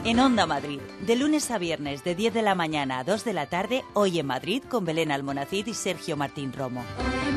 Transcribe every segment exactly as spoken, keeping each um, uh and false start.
En Onda Madrid, de lunes a viernes de diez de la mañana a dos de la tarde, Hoy en Madrid con Belén Almonacid y Sergio Martín Romo.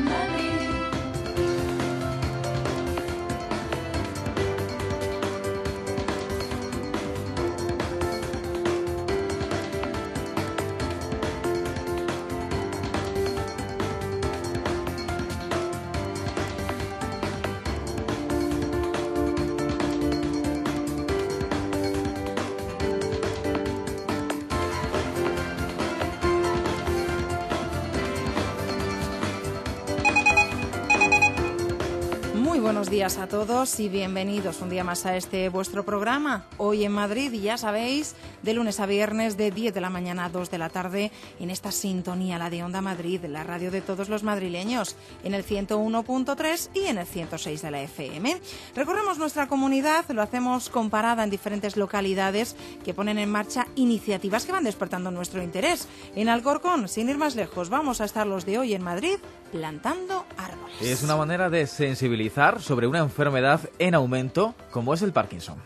Buenos días a todos y bienvenidos un día más a este vuestro programa, Hoy en Madrid, y ya sabéis, de lunes a viernes de diez de la mañana a dos de la tarde en esta sintonía, la de Onda Madrid, la radio de todos los madrileños, en el ciento uno punto tres y en el ciento seis de la F M. Recorremos nuestra comunidad, lo hacemos comparada en diferentes localidades que ponen en marcha iniciativas que van despertando nuestro interés. En Alcorcón, sin ir más lejos, vamos a estar los de Hoy en Madrid plantando árboles. Es una manera de sensibilizar sobre una enfermedad en aumento como es el Parkinson.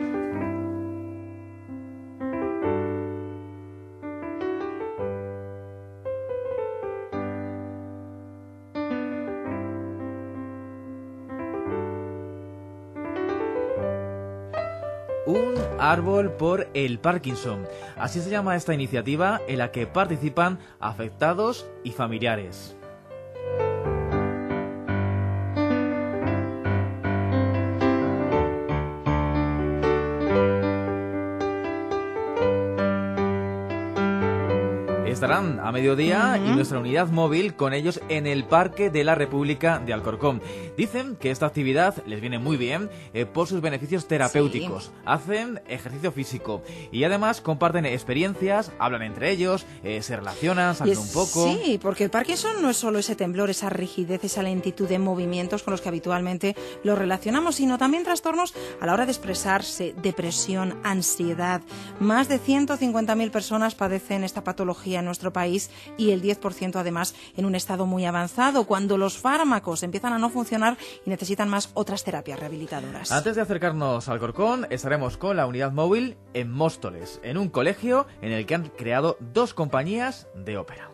Un árbol por el Parkinson. Así se llama esta iniciativa en la que participan afectados y familiares. Estarán a mediodía uh-huh. y nuestra unidad móvil con ellos en el Parque de la República de Alcorcón. Dicen que esta actividad les viene muy bien eh, por sus beneficios terapéuticos. Sí. Hacen ejercicio físico y además comparten experiencias, hablan entre ellos, eh, se relacionan, salen es, un poco. Sí, porque el Parkinson no es solo ese temblor, esa rigidez, esa lentitud de movimientos con los que habitualmente lo relacionamos, sino también trastornos a la hora de expresarse, depresión, ansiedad. Más de ciento cincuenta mil personas padecen esta patología en nuestro país y el diez por ciento además en un estado muy avanzado, cuando los fármacos empiezan a no funcionar y necesitan más otras terapias rehabilitadoras. Antes de acercarnos al Alcorcón, estaremos con la unidad móvil en Móstoles, en un colegio en el que han creado dos compañías de ópera.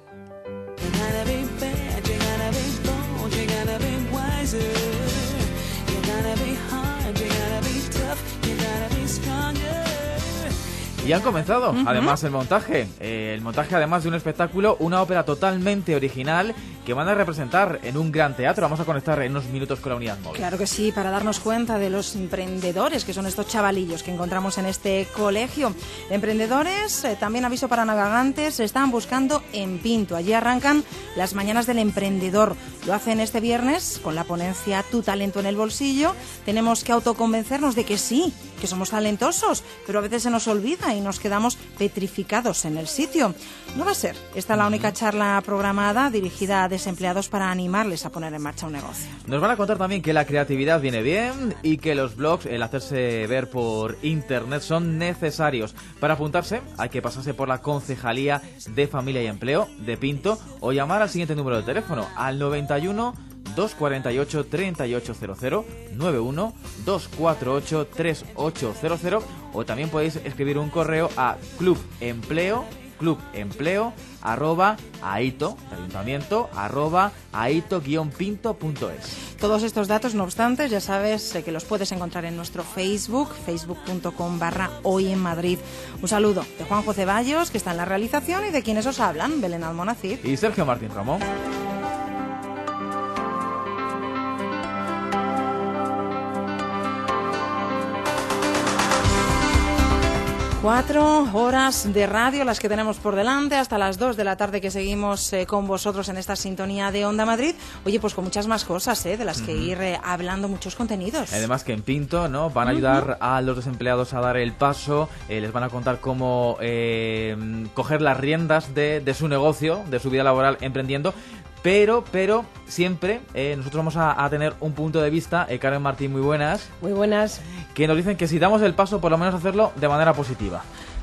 Y han comenzado, uh-huh. además, el montaje. Eh, el montaje, además de un espectáculo, una ópera totalmente original que van a representar en un gran teatro. Vamos a conectar en unos minutos con la unidad móvil. Claro que sí, para darnos cuenta de los emprendedores, que son estos chavalillos que encontramos en este colegio. Emprendedores, eh, también aviso para navegantes, se están buscando en Pinto. Allí arrancan las mañanas del emprendedor. Lo hacen este viernes con la ponencia Tu talento en el bolsillo. Tenemos que autoconvencernos de que sí, que somos talentosos, pero a veces se nos olvida y nos quedamos petrificados en el sitio. No va a ser esta la única charla programada dirigida a desempleados para animarles a poner en marcha un negocio. Nos van a contar también que la creatividad viene bien y que los blogs, el hacerse ver por internet, son necesarios. Para apuntarse hay que pasarse por la Concejalía de Familia y Empleo de Pinto o llamar al siguiente número de teléfono, al noventa y uno, dos cuatro ocho, tres ocho cero cero, noventa y uno, dos cuatro ocho, tres ocho cero cero, o también podéis escribir un correo a clubempleo, clubempleo, arroba aito, ayuntamiento, arroba aito guion pinto punto es. Todos estos datos, no obstante, ya sabes eh, que los puedes encontrar en nuestro Facebook, facebook punto com barra hoy en Madrid. Un saludo de Juanjo Ceballos, que está en la realización, y de quienes os hablan, Belén Almonacid y Sergio Martín Romo. Cuatro horas de radio las que tenemos por delante, hasta las dos de la tarde que seguimos eh, con vosotros en esta sintonía de Onda Madrid. Oye, pues con muchas más cosas, eh, de las que uh-huh. ir eh, hablando, muchos contenidos. Además que en Pinto, ¿no? Van a ayudar uh-huh. a los desempleados a dar el paso, eh, les van a contar cómo eh, coger las riendas de, de su negocio, de su vida laboral emprendiendo. Pero, pero, siempre eh, nosotros vamos a, a tener un punto de vista, eh, Karen Martín, muy buenas. Muy buenas. Que nos dicen que si damos el paso, por lo menos hacerlo de manera positiva.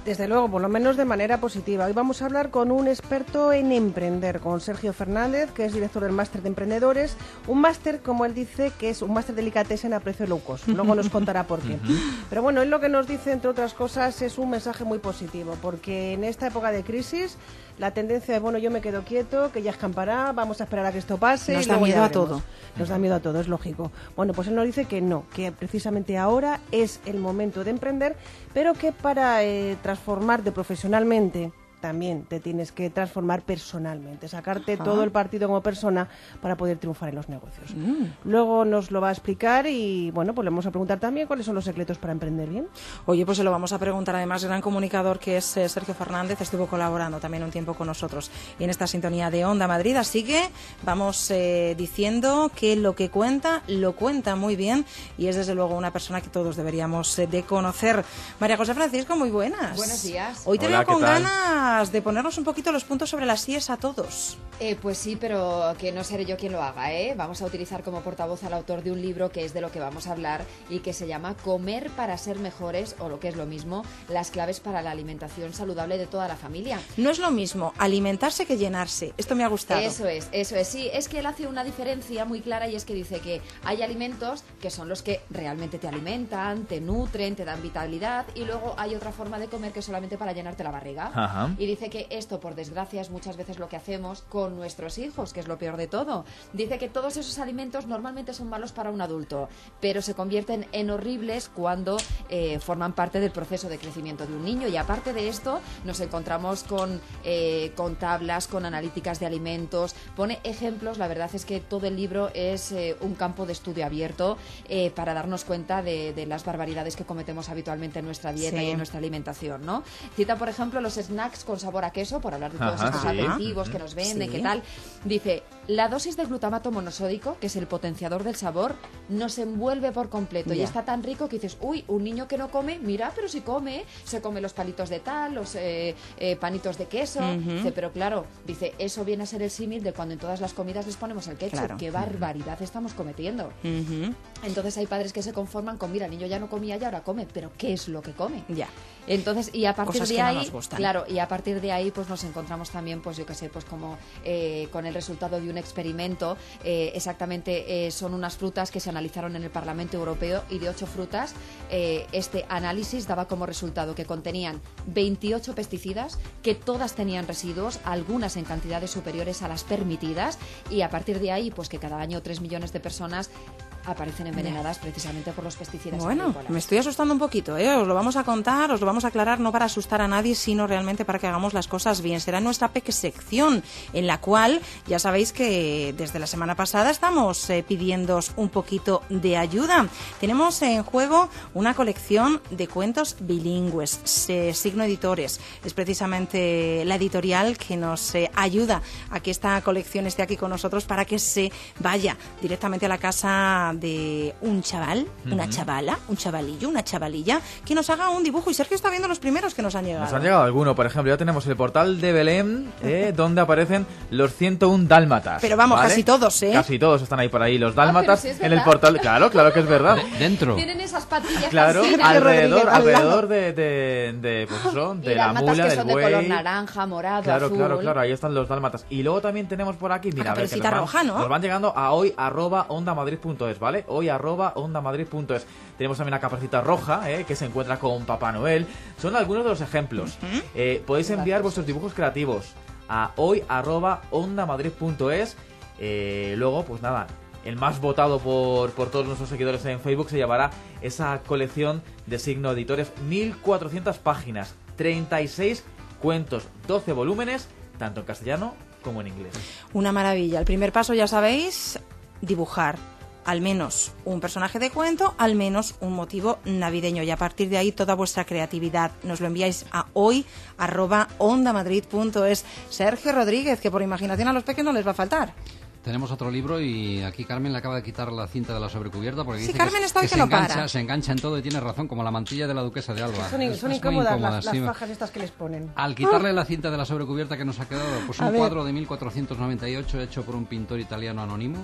Desde luego, por lo menos de manera positiva. Hoy vamos a hablar con un experto en emprender, con Sergio Fernández, que es director del Máster de Emprendedores. Un máster, como él dice, que es un máster delicatessen a precio low cost. Luego nos contará por qué. Pero bueno, él lo que nos dice, entre otras cosas, es un mensaje muy positivo, porque en esta época de crisis, la tendencia es, bueno, yo me quedo quieto, que ya escampará, vamos a esperar a que esto pase. Nos y da luego miedo a ya veremos. todo. Nos da miedo a todo, es lógico. Bueno, pues él nos dice que no, que precisamente ahora es el momento de emprender, pero que para eh, transformarte profesionalmente también te tienes que transformar personalmente, sacarte Ajá. todo el partido como persona para poder triunfar en los negocios. Mm. Luego nos lo va a explicar y, bueno, pues le vamos a preguntar también cuáles son los secretos para emprender bien. Oye, pues se lo vamos a preguntar. Además, gran comunicador que es eh, Sergio Fernández, estuvo colaborando también un tiempo con nosotros en esta sintonía de Onda Madrid. Así que vamos eh, diciendo que lo que cuenta, lo cuenta muy bien y es desde luego una persona que todos deberíamos eh, de conocer. María José Francisco, muy buenas. Buenos días. Hoy te Hola, veo con ¿qué tal? ganas de ponernos un poquito los puntos sobre las íes a todos. Eh, pues sí, pero que no seré yo quien lo haga, ¿eh? Vamos a utilizar como portavoz al autor de un libro que es de lo que vamos a hablar y que se llama Comer para ser mejores, o lo que es lo mismo, las claves para la alimentación saludable de toda la familia. No es lo mismo alimentarse que llenarse. Esto me ha gustado. Eso es, eso es. Sí, es que él hace una diferencia muy clara y es que dice que hay alimentos que son los que realmente te alimentan, te nutren, te dan vitalidad y luego hay otra forma de comer que es solamente para llenarte la barriga. Ajá. Y dice que esto, por desgracia, es muchas veces lo que hacemos con nuestros hijos, que es lo peor de todo. Dice que todos esos alimentos normalmente son malos para un adulto, pero se convierten en horribles cuando eh, forman parte del proceso de crecimiento de un niño. Y aparte de esto, nos encontramos con, eh, con tablas, con analíticas de alimentos, pone ejemplos. La verdad es que todo el libro es eh, un campo de estudio abierto eh, para darnos cuenta de, de las barbaridades que cometemos habitualmente en nuestra dieta Sí. y en nuestra alimentación, ¿no? Cita, por ejemplo, los snacks con sabor a queso, por hablar de todos Ajá, estos sí. aperitivos que nos venden, Sí. qué tal. Dice, la dosis de glutamato monosódico, que es el potenciador del sabor, nos envuelve por completo y Ya. está tan rico que dices, uy, un niño que no come, mira, pero si come, se come los palitos de tal, los eh, eh, panitos de queso. Ujú. Dice, pero claro, dice, eso viene a ser el símil de cuando en todas las comidas les ponemos el ketchup. Claro. Qué barbaridad estamos cometiendo. Ujú. Entonces hay padres que se conforman con, mira, el niño ya no comía y ahora come, pero ¿qué es lo que come? Ya. Entonces, y a partir Cosas de que no ahí, nos gustan. claro, y a partir de ahí, pues nos encontramos también, pues yo qué sé, pues como eh, con el resultado de un experimento. Eh, exactamente, eh, son unas frutas que se analizaron en el Parlamento Europeo y de ocho frutas, eh, este análisis daba como resultado que contenían veintiocho pesticidas, que todas tenían residuos, algunas en cantidades superiores a las permitidas, y a partir de ahí, pues que cada año tres millones de personas aparecen envenenadas precisamente por los pesticidas Bueno, agrícolas. me estoy asustando un poquito, ¿eh? Os lo vamos a contar, os lo vamos a aclarar, no para asustar a nadie, sino realmente para que hagamos las cosas bien. Será nuestra peque sección, en la cual ya sabéis que desde la semana pasada estamos eh, pidiéndoos un poquito de ayuda. Tenemos en juego una colección de cuentos bilingües, se, Signo Editores. Es precisamente la editorial que nos eh, ayuda a que esta colección esté aquí con nosotros para que se vaya directamente a la casa de un chaval, una chavala, un chavalillo, una chavalilla, que nos haga un dibujo. Y Sergio está viendo los primeros que nos han llegado. Nos han llegado algunos, por ejemplo, ya tenemos el portal de Belén, eh, donde aparecen los ciento uno dálmatas. Pero vamos, ¿vale? casi todos, ¿eh? Casi todos están ahí por ahí, los dálmatas pero si es en el verdad. portal. Claro, claro que es verdad. Dentro. Tienen esas patillas Claro, tan finas. alrededor, Rodríguez, al lado. alrededor de, de, de, pues eso, Y de la dálmatas mula, que del son de color buey. naranja, morado, Claro, azul. claro, claro, ahí están los dálmatas. Y luego también tenemos por aquí, mira, La a ver, que nos caperucita van, roja, ¿no? nos van llegando a hoy arroba ondamadrid punto es, ¿vale? Hoy arroba ondamadrid punto es. Tenemos también la caperucita roja, eh, que se encuentra con Papá Noel. Son algunos de los ejemplos. Eh, podéis enviar vuestros dibujos creativos a hoy arroba ondamadrid punto es. Eh, luego, pues nada, el más votado por, por todos nuestros seguidores en Facebook se llevará esa colección de Signo Editores, mil cuatrocientas páginas, treinta y seis cuentos, doce volúmenes, tanto en castellano como en inglés. Una maravilla. El primer paso, ya sabéis, dibujar al menos un personaje de cuento, al menos un motivo navideño, y a partir de ahí toda vuestra creatividad nos lo enviáis a hoy arroba ondamadrid punto es. Sergio Rodríguez, que por imaginación a los pequeños no les va a faltar. Tenemos otro libro y aquí Carmen le acaba de quitar la cinta de la sobrecubierta porque Sí, dice Carmen que, está hoy que que se, no engancha, para. se engancha en todo y tiene razón, como la mantilla de la duquesa de Alba. Son, Es- son es muy incómodas incómoda, las, las sí. fajas estas que les ponen. Al quitarle la cinta de la sobrecubierta que nos ha quedado, pues A un ver. cuadro de mil cuatrocientos noventa y ocho hecho por un pintor italiano anónimo,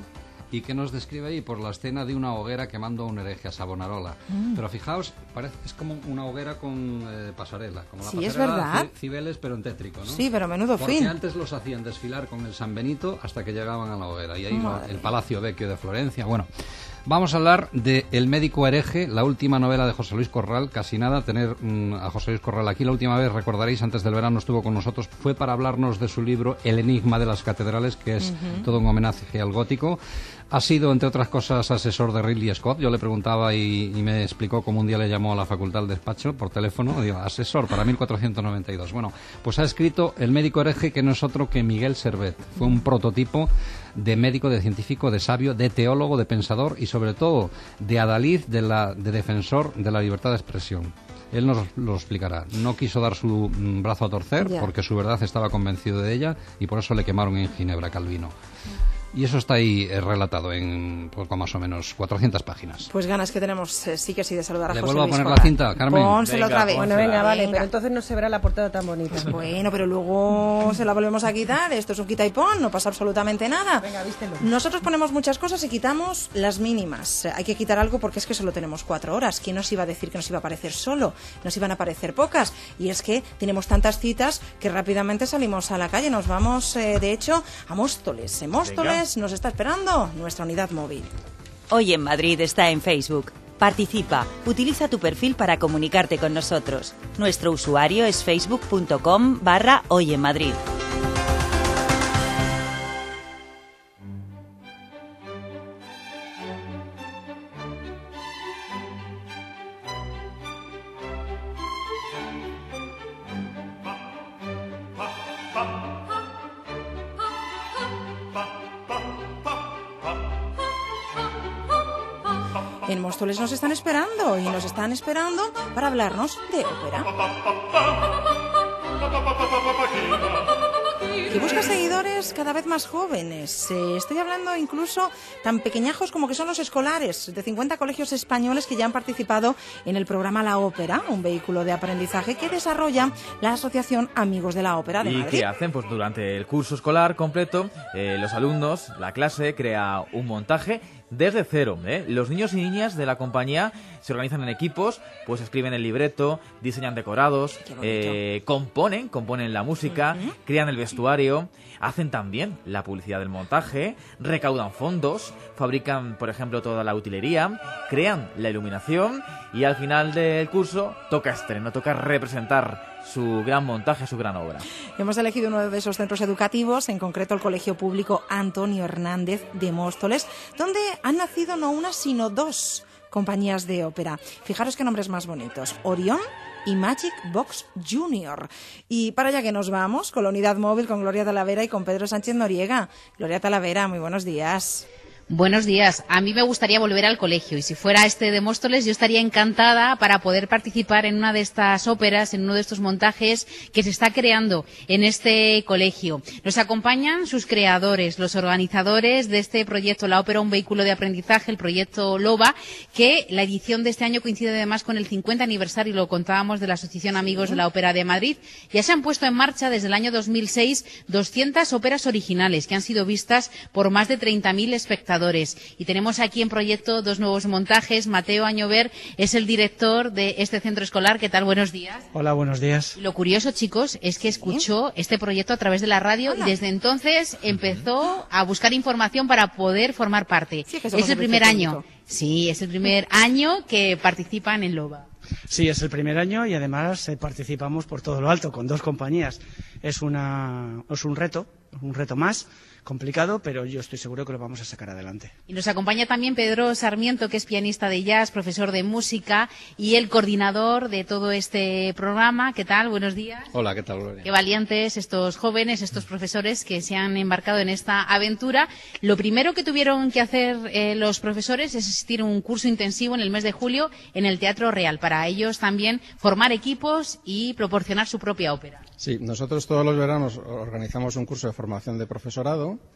y que nos describe ahí por la escena de una hoguera quemando a un hereje a Savonarola. Mm. Pero fijaos, parece que es como una hoguera con eh, pasarela, como la sí, pasarela es verdad. de Cibeles, pero en tétrico, ¿no? Sí, pero menudo Porque fin. antes los hacían desfilar con el San Benito hasta que llegaban a la hoguera, y ahí lo, el Palacio Vecchio de Florencia, bueno... Vamos a hablar de El médico hereje, la última novela de José Luis Corral. Casi nada tener mm, a José Luis Corral aquí. La última vez, recordaréis, antes del verano estuvo con nosotros. Fue para hablarnos de su libro El enigma de las catedrales, que es uh-huh. todo un homenaje al gótico. Ha sido, entre otras cosas, asesor de Ridley Scott. Yo le preguntaba y, y me explicó cómo un día le llamó a la facultad al despacho por teléfono. Digo, asesor para mil cuatrocientos noventa y dos. Bueno, pues ha escrito El médico hereje, que no es otro que Miguel Servet. Fue un prototipo de médico, de científico, de sabio, de teólogo, de pensador y, sobre todo, de adalid, de, la, de defensor de la libertad de expresión. Él nos lo explicará. No quiso dar su mm, brazo a torcer yeah. porque su verdad estaba convencido de ella y por eso le quemaron en Ginebra, Calvino. Y eso está ahí eh, relatado en poco más o menos cuatrocientas páginas. Pues ganas que tenemos, eh, sí que sí, de saludar a ¿Le José vuelvo Luis a poner Corral. la cinta, Carmen? Pónselo venga, otra vez. Bueno, venga, vale, venga. Pero entonces no se verá la portada tan bonita. Bueno, pero luego se la volvemos a quitar. Esto es un quita y pon, no pasa absolutamente nada. Venga, vístelo. Nosotros ponemos muchas cosas y quitamos las mínimas. Hay que quitar algo porque es que solo tenemos cuatro horas. ¿Quién nos iba a decir que nos iba a aparecer solo? Nos iban a aparecer pocas. Y es que tenemos tantas citas que rápidamente salimos a la calle. Nos vamos, eh, de hecho, a Móstoles. En Móstoles venga. Nos está esperando nuestra unidad móvil. Hoy en Madrid está en Facebook. Participa, utiliza tu perfil para comunicarte con nosotros. Nuestro usuario es facebook.com barra Hoy en Madrid. En Móstoles nos están esperando y nos están esperando para hablarnos de ópera. Que busca seguidores cada vez más jóvenes. Eh, estoy hablando incluso tan pequeñajos como que son los escolares de cincuenta colegios españoles que ya han participado en el programa La Ópera, un vehículo de aprendizaje que desarrolla la Asociación Amigos de la Ópera de Madrid. ¿Y qué hacen? Pues durante el curso escolar completo, eh, los alumnos, la clase, crea un montaje desde cero, ¿eh? Los niños y niñas de la compañía se organizan en equipos, pues escriben el libreto, diseñan decorados, eh, componen, componen la música, uh-huh. crean el vestuario, hacen también la publicidad del montaje, recaudan fondos, fabrican, por ejemplo, toda la utilería, crean la iluminación y al final del curso toca estreno, toca representar su gran montaje, su gran obra. Hemos elegido uno de esos centros educativos, en concreto el Colegio Público Antonio Hernández de Móstoles, donde han nacido no una sino dos compañías de ópera. Fijaros qué nombres más bonitos: Orión y Magic Box Junior. Y para allá que nos vamos, con la unidad móvil, con Gloria Talavera y con Pedro Sánchez Noriega. Gloria Talavera, muy buenos días. Buenos días. A mí me gustaría volver al colegio y si fuera este de Móstoles yo estaría encantada para poder participar en una de estas óperas, en uno de estos montajes que se está creando en este colegio. Nos acompañan sus creadores, los organizadores de este proyecto, la ópera Un vehículo de aprendizaje, el proyecto LOBA, que la edición de este año coincide además con el cincuenta aniversario, lo contábamos, de la Asociación Amigos de la Ópera de Madrid. Ya se han puesto en marcha desde el año dos mil seis doscientas óperas originales que han sido vistas por más de treinta mil espectadores. Y tenemos aquí en proyecto dos nuevos montajes. Mateo Añover es el director de este centro escolar. ¿Qué tal? Buenos días. Hola, buenos días. Lo curioso, chicos, es que escuchó este proyecto a través de la radio Hola. y desde entonces empezó a buscar información para poder formar parte. Sí, es, es el primer año. Sí, es el primer año que participan en LOBA. Sí, es el primer año y además eh, participamos por todo lo alto con dos compañías. Es, una, es un reto, un reto más complicado, pero yo estoy seguro que lo vamos a sacar adelante. Y nos acompaña también Pedro Sarmiento, que es pianista de jazz, profesor de música y el coordinador de todo este programa. ¿Qué tal? Buenos días. Hola, ¿qué tal, Gloria? Qué valientes estos jóvenes, estos profesores que se han embarcado en esta aventura. Lo primero que tuvieron que hacer eh, los profesores es asistir a un curso intensivo en el mes de julio en el Teatro Real. Para ellos también formar equipos y proporcionar su propia ópera. Sí, nosotros todos los veranos organizamos un curso de formación de profesorado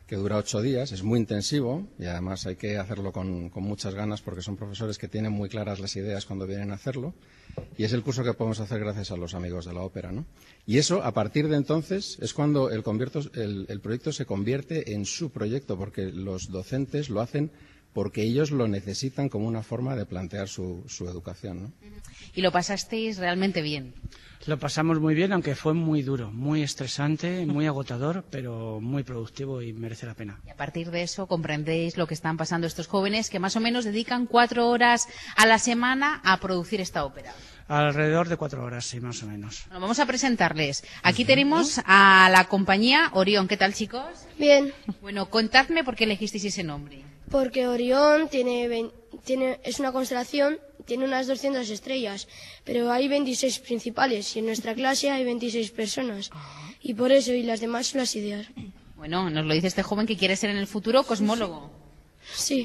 que dura ocho días, es muy intensivo y además hay que hacerlo con, con muchas ganas porque son profesores que tienen muy claras las ideas cuando vienen a hacerlo y es el curso que podemos hacer gracias a los amigos de la ópera, ¿no? Y eso, a partir de entonces, es cuando el, convierto, el, el proyecto se convierte en su proyecto porque los docentes lo hacen porque ellos lo necesitan como una forma de plantear su, su educación, ¿no? Y lo pasasteis realmente bien. Lo pasamos muy bien, aunque fue muy duro, muy estresante, muy agotador, pero muy productivo y merece la pena. Y a partir de eso comprendéis lo que están pasando estos jóvenes que más o menos dedican cuatro horas a la semana a producir esta ópera. Alrededor de cuatro horas, sí, más o menos. Bueno, vamos a presentarles. Aquí tenemos a la compañía Orión. ¿Qué tal, chicos? Bien. Bueno, contadme por qué elegisteis ese nombre. Porque Orión tiene, tiene, es una constelación, tiene unas doscientas estrellas, pero hay veintiséis principales y en nuestra clase hay veintiséis personas. Y por eso, y las demás son las ideas. Bueno, nos lo dice este joven que quiere ser en el futuro cosmólogo. Sí.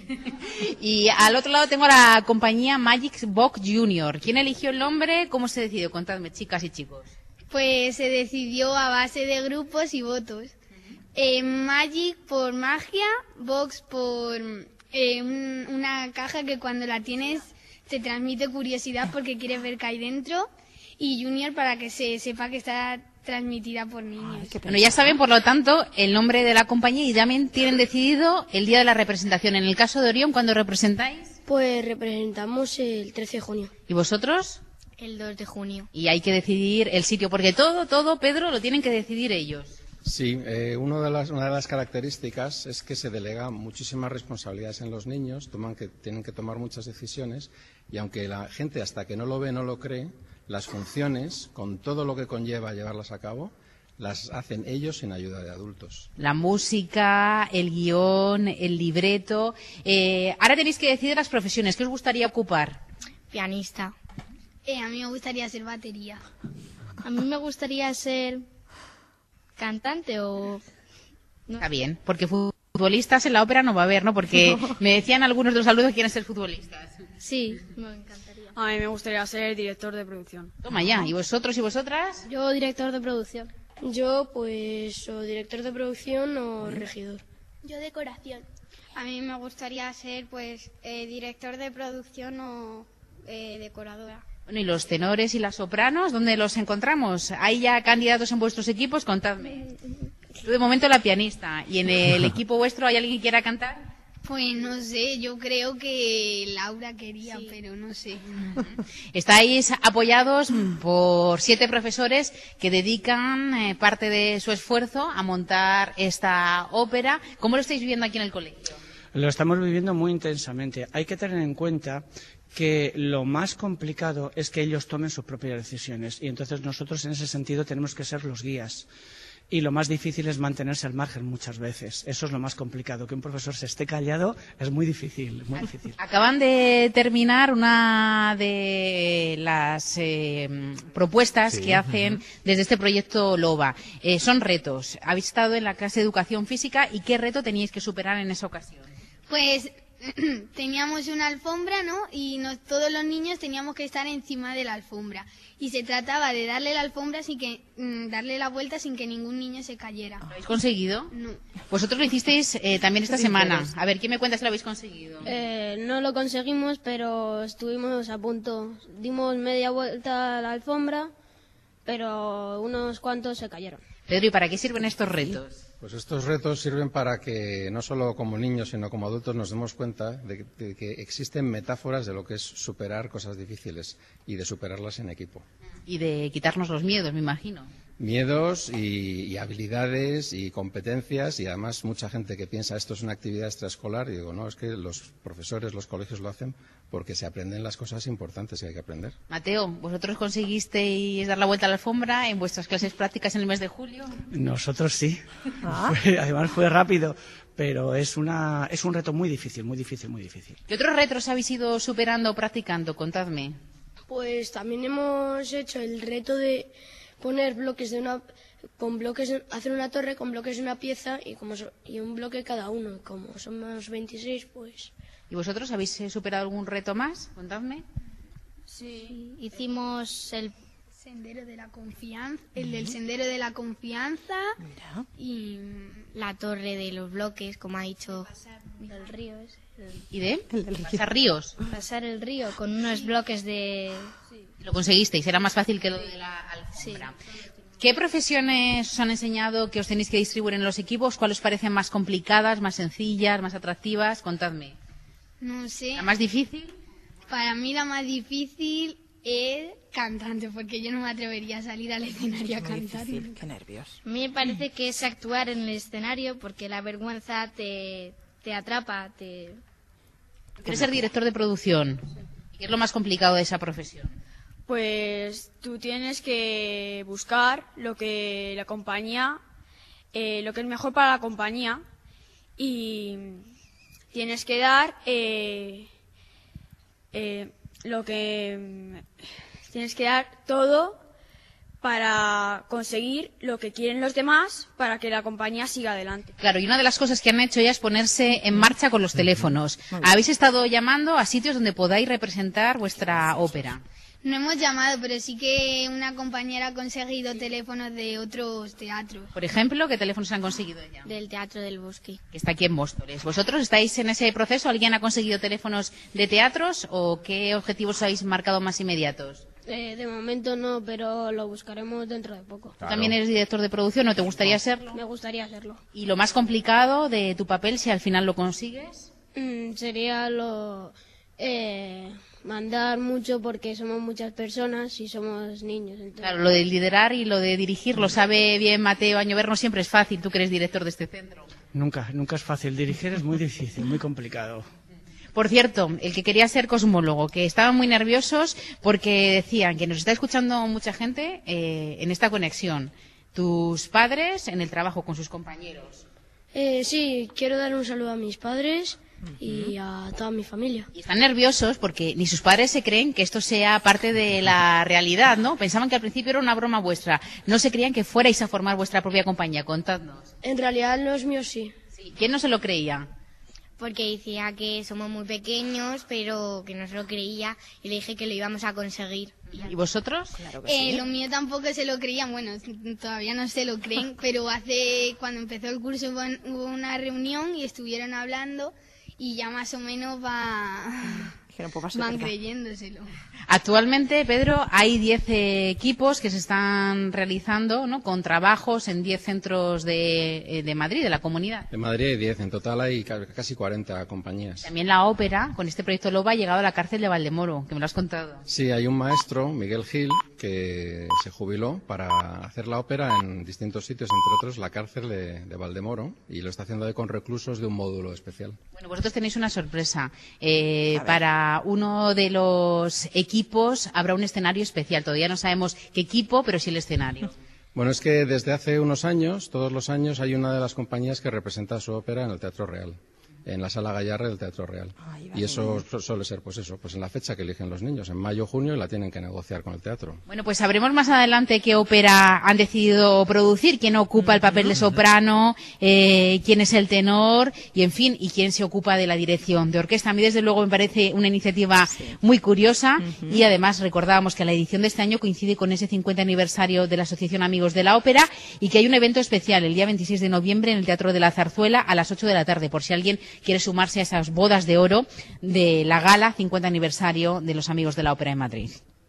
Y al otro lado tengo a la compañía Magic Box Junior. ¿Quién eligió el nombre? ¿Cómo se decidió? Contadme, chicas y chicos. Pues se decidió a base de grupos y votos. Eh, Magic por magia, Box por eh, un, una caja que cuando la tienes te transmite curiosidad porque quieres ver qué hay dentro, y Junior para que se sepa que está transmitida por niños. Ay, bueno, ya saben, por lo tanto, el nombre de la compañía y también tienen decidido el día de la representación. En el caso de Orión, ¿cuándo representáis? Pues representamos el trece de junio. ¿Y vosotros? El dos de junio. Y hay que decidir el sitio, porque todo, todo, Pedro, lo tienen que decidir ellos. Sí, eh, uno de las, una de las características es que se delega muchísimas responsabilidades en los niños, toman que, tienen que tomar muchas decisiones y aunque la gente hasta que no lo ve no lo cree, las funciones, con todo lo que conlleva llevarlas a cabo, las hacen ellos sin ayuda de adultos. La música, el guión, el libreto. Eh, ahora tenéis que decidir las profesiones. ¿Qué os gustaría ocupar? Pianista. Eh, a mí me gustaría ser batería. A mí me gustaría ser cantante o... No. Está bien, porque futbolistas en la ópera no va a haber, ¿no? Porque no. Me decían algunos de los alumnos que quieren ser futbolistas. Sí, me encantaría. A mí me gustaría ser director de producción. Toma ya, ¿y vosotros y vosotras? Yo director de producción. Yo, pues, o director de producción o regidor. Yo decoración. A mí me gustaría ser, pues, eh, director de producción o eh, decoradora. Bueno, ¿y los tenores y las sopranos, dónde los encontramos? ¿Hay ya candidatos en vuestros equipos? Contadme. Tú de momento la pianista. ¿Y en el equipo vuestro hay alguien que quiera cantar? Pues no sé, yo creo que Laura quería, sí. Pero no sé. Estáis apoyados por siete profesores que dedican eh, parte de su esfuerzo a montar esta ópera. ¿Cómo lo estáis viviendo aquí en el colegio? Lo estamos viviendo muy intensamente. Hay que tener en cuenta que lo más complicado es que ellos tomen sus propias decisiones y entonces nosotros en ese sentido tenemos que ser los guías. Y lo más difícil es mantenerse al margen muchas veces. Eso es lo más complicado. Que un profesor se esté callado es muy difícil, muy difícil. Acaban de terminar una de las eh, propuestas sí. que hacen desde este proyecto LOBA. Eh, son retos. Habéis estado en la clase de educación física y ¿qué reto teníais que superar en esa ocasión? Pues teníamos una alfombra, ¿no? Y nos, todos los niños teníamos que estar encima de la alfombra. Y se trataba de darle la alfombra sin que mm, darle la vuelta sin que ningún niño se cayera. ¿Lo habéis conseguido? No. Vosotros lo hicisteis eh, también esta semana. A ver, ¿quién me cuenta si lo habéis conseguido? Eh, no lo conseguimos, pero estuvimos a punto. Dimos media vuelta a la alfombra, pero unos cuantos se cayeron. Pedro, ¿y para qué sirven estos retos? Pues estos retos sirven para que no solo como niños, sino como adultos nos demos cuenta de, de que existen metáforas de lo que es superar cosas difíciles y de superarlas en equipo. Y de quitarnos los miedos, me imagino. Miedos y, y habilidades y competencias y además mucha gente que piensa esto es una actividad extraescolar y digo, no, es que los profesores, los colegios lo hacen porque se aprenden las cosas importantes que hay que aprender. Mateo, ¿vosotros conseguisteis dar la vuelta a la alfombra en vuestras clases prácticas en el mes de julio? Nosotros sí. ¿Ah? Fue, además fue rápido, pero es, una, es un reto muy difícil, muy difícil, muy difícil. ¿Qué otros retos habéis ido superando o practicando? Contadme. Pues también hemos hecho el reto de poner bloques de una con bloques de, hacer una torre con bloques de una pieza y como so, y un bloque cada uno. Como somos veintiséis, pues. ¿Y vosotros habéis superado algún reto más? Contadme. Sí, hicimos el Sendero de la Confianza, el del Sendero de la Confianza. Mira. Y la torre de los bloques, como ha dicho el río. Es el... ¿Y de? El del pasar ríos. Pasar el río con unos bloques de... Sí. Lo conseguisteis, era más fácil que lo de la alfombra. Sí. ¿Qué profesiones os han enseñado que os tenéis que distribuir en los equipos? ¿Cuáles os parecen más complicadas, más sencillas, más atractivas? Contadme. No sé. ¿La más difícil? Para mí la más difícil es cantante, porque yo no me atrevería a salir al escenario a cantar. Difícil, qué nervios. A mí me parece que es actuar en el escenario porque la vergüenza te, te atrapa, te... ¿Quieres ser director de producción? ¿Qué es lo más complicado de esa profesión? Pues tú tienes que buscar lo que la compañía, eh, lo que es mejor para la compañía, y tienes que dar eh, eh, lo que tienes que dar todo para conseguir lo que quieren los demás para que la compañía siga adelante. Claro, y una de las cosas que han hecho ya es ponerse en marcha con los teléfonos. Habéis estado llamando a sitios donde podáis representar vuestra ópera. No hemos llamado, pero sí que una compañera ha conseguido teléfonos de otros teatros. Por ejemplo, ¿qué teléfonos han conseguido ya? Del Teatro del Bosque. Que está aquí en Móstoles. ¿Vosotros estáis en ese proceso? ¿Alguien ha conseguido teléfonos de teatros o qué objetivos habéis marcado más inmediatos? Eh, de momento no, pero lo buscaremos dentro de poco. Claro. ¿Tú también eres director de producción o te gustaría serlo? Me gustaría serlo. ¿Y lo más complicado de tu papel, si al final lo consigues? Mm, sería lo... Eh, mandar mucho porque somos muchas personas y somos niños. Entonces... Claro, lo de liderar y lo de dirigir lo sabe bien Mateo Añover, no siempre es fácil, tú que eres director de este centro. Nunca, nunca es fácil. Dirigir es muy difícil, muy complicado. Por cierto, el que quería ser cosmólogo, que estaban muy nerviosos porque decían que nos está escuchando mucha gente eh, en esta conexión. Tus padres en el trabajo con sus compañeros. Eh, sí, quiero dar un saludo a mis padres y a toda mi familia. Y están nerviosos porque ni sus padres se creen que esto sea parte de la realidad, ¿no? Pensaban que al principio era una broma vuestra. No se creían que fuerais a formar vuestra propia compañía. Contadnos. En realidad los míos sí. Sí. ¿Quién no se lo creía? Porque decía que somos muy pequeños, pero que no se lo creía, y le dije que lo íbamos a conseguir. ¿Y vosotros? Claro que Eh, sí. lo mío tampoco se lo creían, bueno, todavía no se lo creen, pero hace cuando empezó el curso hubo, hubo una reunión y estuvieron hablando y ya más o menos va, Dijeron, pues va a ser van verdad. creyéndoselo. Actualmente, Pedro, hay diez eh, equipos que se están realizando, ¿no?, con trabajos en diez centros de, eh, de Madrid, de la comunidad. En Madrid hay diez, en total hay ca- casi cuarenta compañías. También la ópera, con este proyecto Loba, ha llegado a la cárcel de Valdemoro, que me lo has contado. Sí, hay un maestro, Miguel Gil, que se jubiló para hacer la ópera en distintos sitios, entre otros la cárcel de, de Valdemoro, y lo está haciendo ahí con reclusos de un módulo especial. Bueno, vosotros tenéis una sorpresa. Eh, para uno de los equipos habrá un escenario especial. Todavía no sabemos qué equipo, pero sí el escenario. Bueno, es que desde hace unos años, todos los años, hay una de las compañías que representa su ópera en el Teatro Real, en la Sala Gallarre del Teatro Real. Ay, y eso su- suele ser, pues eso, pues en la fecha que eligen los niños, en mayo o junio, y la tienen que negociar con el teatro. Bueno, pues sabremos más adelante qué ópera han decidido producir, quién ocupa el papel de soprano, eh, quién es el tenor y, en fin, y quién se ocupa de la dirección de orquesta. A mí, desde luego, me parece una iniciativa muy curiosa y, además, recordábamos que la edición de este año coincide con ese cincuenta aniversario de la Asociación Amigos de la Ópera y que hay un evento especial el día veintiséis de noviembre en el Teatro de la Zarzuela a las ocho de la tarde, por si alguien quiere sumarse a esas bodas de oro de la gala cincuenta aniversario de los Amigos de la Ópera en Madrid.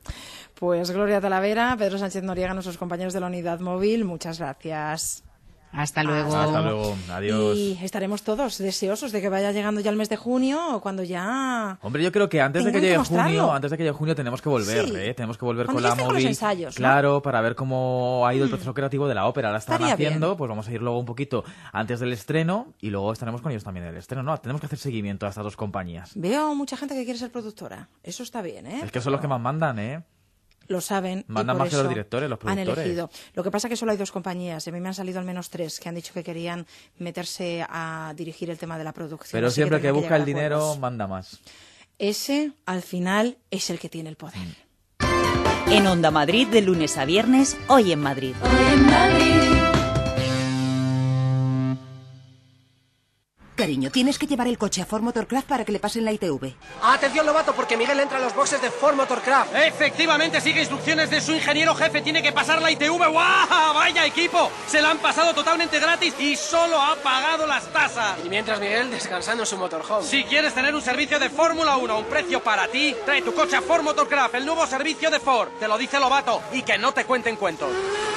Pues Gloria Talavera, Pedro Sánchez Noriega, nuestros compañeros de la Unidad Móvil, muchas gracias. Hasta luego. Hasta luego. Adiós. Y estaremos todos deseosos de que vaya llegando ya el mes de junio o cuando ya... Hombre, yo creo que antes de que Tengan que llegue mostrarlo. junio, antes de que llegue junio tenemos que volver, Sí. ¿eh? Tenemos que volver Cuando con ya la estén con los móvil. ensayos, ¿no? Claro, para ver cómo ha ido el proceso creativo de la ópera. La están Estaría haciendo, bien. pues vamos a ir luego un poquito antes del estreno y luego estaremos con ellos también en el estreno. No, tenemos que hacer seguimiento a estas dos compañías. Veo mucha gente que quiere ser productora. Eso está bien, ¿eh? Es que son los que más mandan, ¿eh? Lo saben. y Mandan por más que los eso directores, los Han productores. elegido. Lo que pasa es que solo hay dos compañías. Y a mí me han salido al menos tres que han dicho que querían meterse a dirigir el tema de la producción. Pero Así siempre que, tendrán busca llegar el a dinero, acuerdos. manda más. Ese, al final, es el que tiene el poder. En Onda Madrid, de lunes a viernes, Hoy en Madrid. Cariño, tienes que llevar el coche a Ford Motorcraft para que le pasen la I T V. Atención, Lobato, porque Miguel entra a los boxes de Ford Motorcraft. Efectivamente, sigue instrucciones de su ingeniero jefe. Tiene que pasar la I T V. ¡Guau! ¡Vaya equipo! Se la han pasado totalmente gratis y solo ha pagado las tasas. Y mientras Miguel descansando en su motorhome. Si quieres tener un servicio de Fórmula uno a un precio para ti, trae tu coche a Ford Motorcraft, el nuevo servicio de Ford. Te lo dice Lobato, y que no te cuenten cuentos.